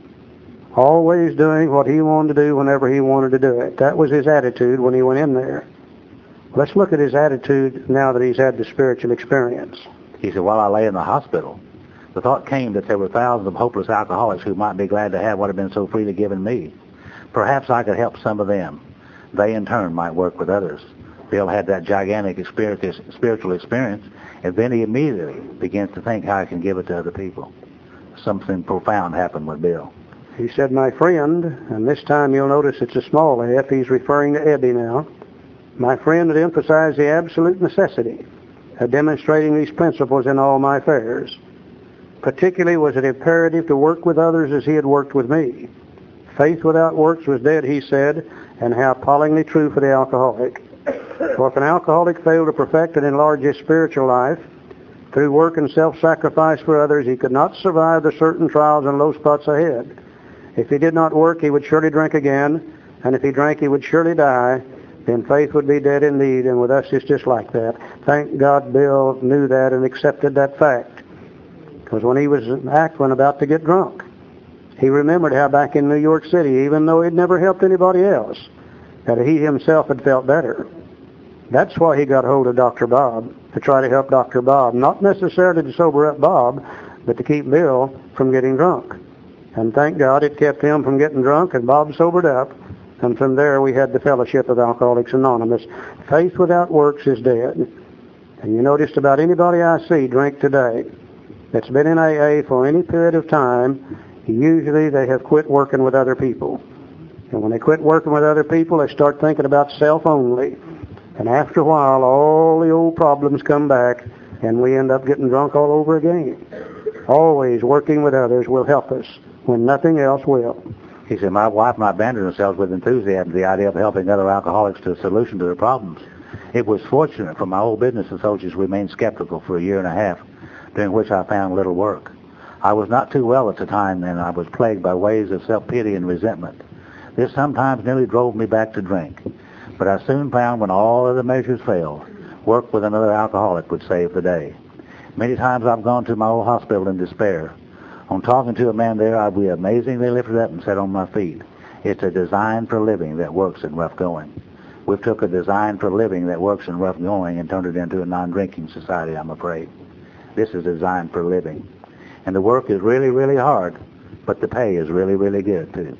always doing what he wanted to do whenever he wanted to do it. That was his attitude when he went in there. Let's look at his attitude now that he's had the spiritual experience. He said, while I lay in the hospital, the thought came that there were thousands of hopeless alcoholics who might be glad to have what had been so freely given me. Perhaps I could help some of them. They, in turn, might work with others. Bill had that gigantic experience, spiritual experience, and then he immediately begins to think how he can give it to other people. Something profound happened with Bill. He said, my friend, and this time you'll notice it's a small F, he's referring to Eddie now. My friend had emphasized the absolute necessity of demonstrating these principles in all my affairs. Particularly was it imperative to work with others as he had worked with me. Faith without works was dead, he said, and how appallingly true for the alcoholic. For if an alcoholic failed to perfect and enlarge his spiritual life through work and self-sacrifice for others, he could not survive the certain trials and low spots ahead. If he did not work, he would surely drink again, and if he drank, he would surely die. Then faith would be dead indeed, and with us it's just like that. Thank God Bill knew that and accepted that fact. Because when he was in Akron about to get drunk, he remembered how back in New York City, even though he'd never helped anybody else, that he himself had felt better. That's why he got hold of Doctor Bob, to try to help Doctor Bob. Not necessarily to sober up Bob, but to keep Bill from getting drunk. And thank God it kept him from getting drunk, and Bob sobered up. And from there we had the fellowship of Alcoholics Anonymous. Faith without works is dead. And you notice about anybody I see drink today that's been in A A for any period of time, usually they have quit working with other people. And when they quit working with other people, they start thinking about self only. And after a while, all the old problems come back, and we end up getting drunk all over again. Always working with others will help us when nothing else will. He said, my wife and I abandoned ourselves with enthusiasm to the idea of helping other alcoholics to a solution to their problems. It was fortunate for my old business associates remained skeptical for a year and a half, during which I found little work. I was not too well at the time, and I was plagued by waves of self-pity and resentment. This sometimes nearly drove me back to drink. But I soon found when all other measures failed, work with another alcoholic would save the day. Many times I've gone to my old hospital in despair. On talking to a man there, I'd be amazingly lifted up and set on my feet. It's a design for living that works in rough going. We've took a design for living that works in rough going and turned it into a non-drinking society, I'm afraid. This is designed for living. And the work is really, really hard, but the pay is really, really good, too.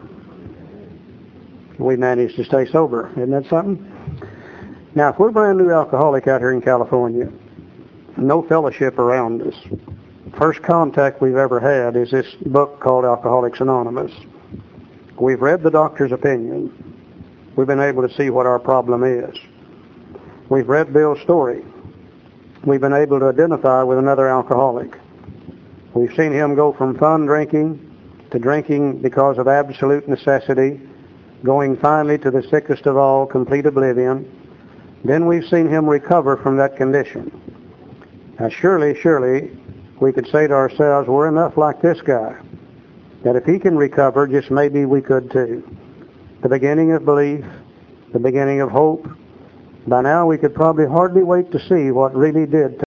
We managed to stay sober. Isn't that something? Now, if we're a brand new alcoholic out here in California, no fellowship around us, first contact we've ever had is this book called Alcoholics Anonymous. We've read the doctor's opinion. We've been able to see what our problem is. We've read Bill's story. We've been able to identify with another alcoholic. We've seen him go from fun drinking to drinking because of absolute necessity, going finally to the sickest of all, complete oblivion. Then we've seen him recover from that condition. Now surely, surely, we could say to ourselves, we're enough like this guy, that if he can recover, just maybe we could too. The beginning of belief, the beginning of hope. By now we could probably hardly wait to see what really did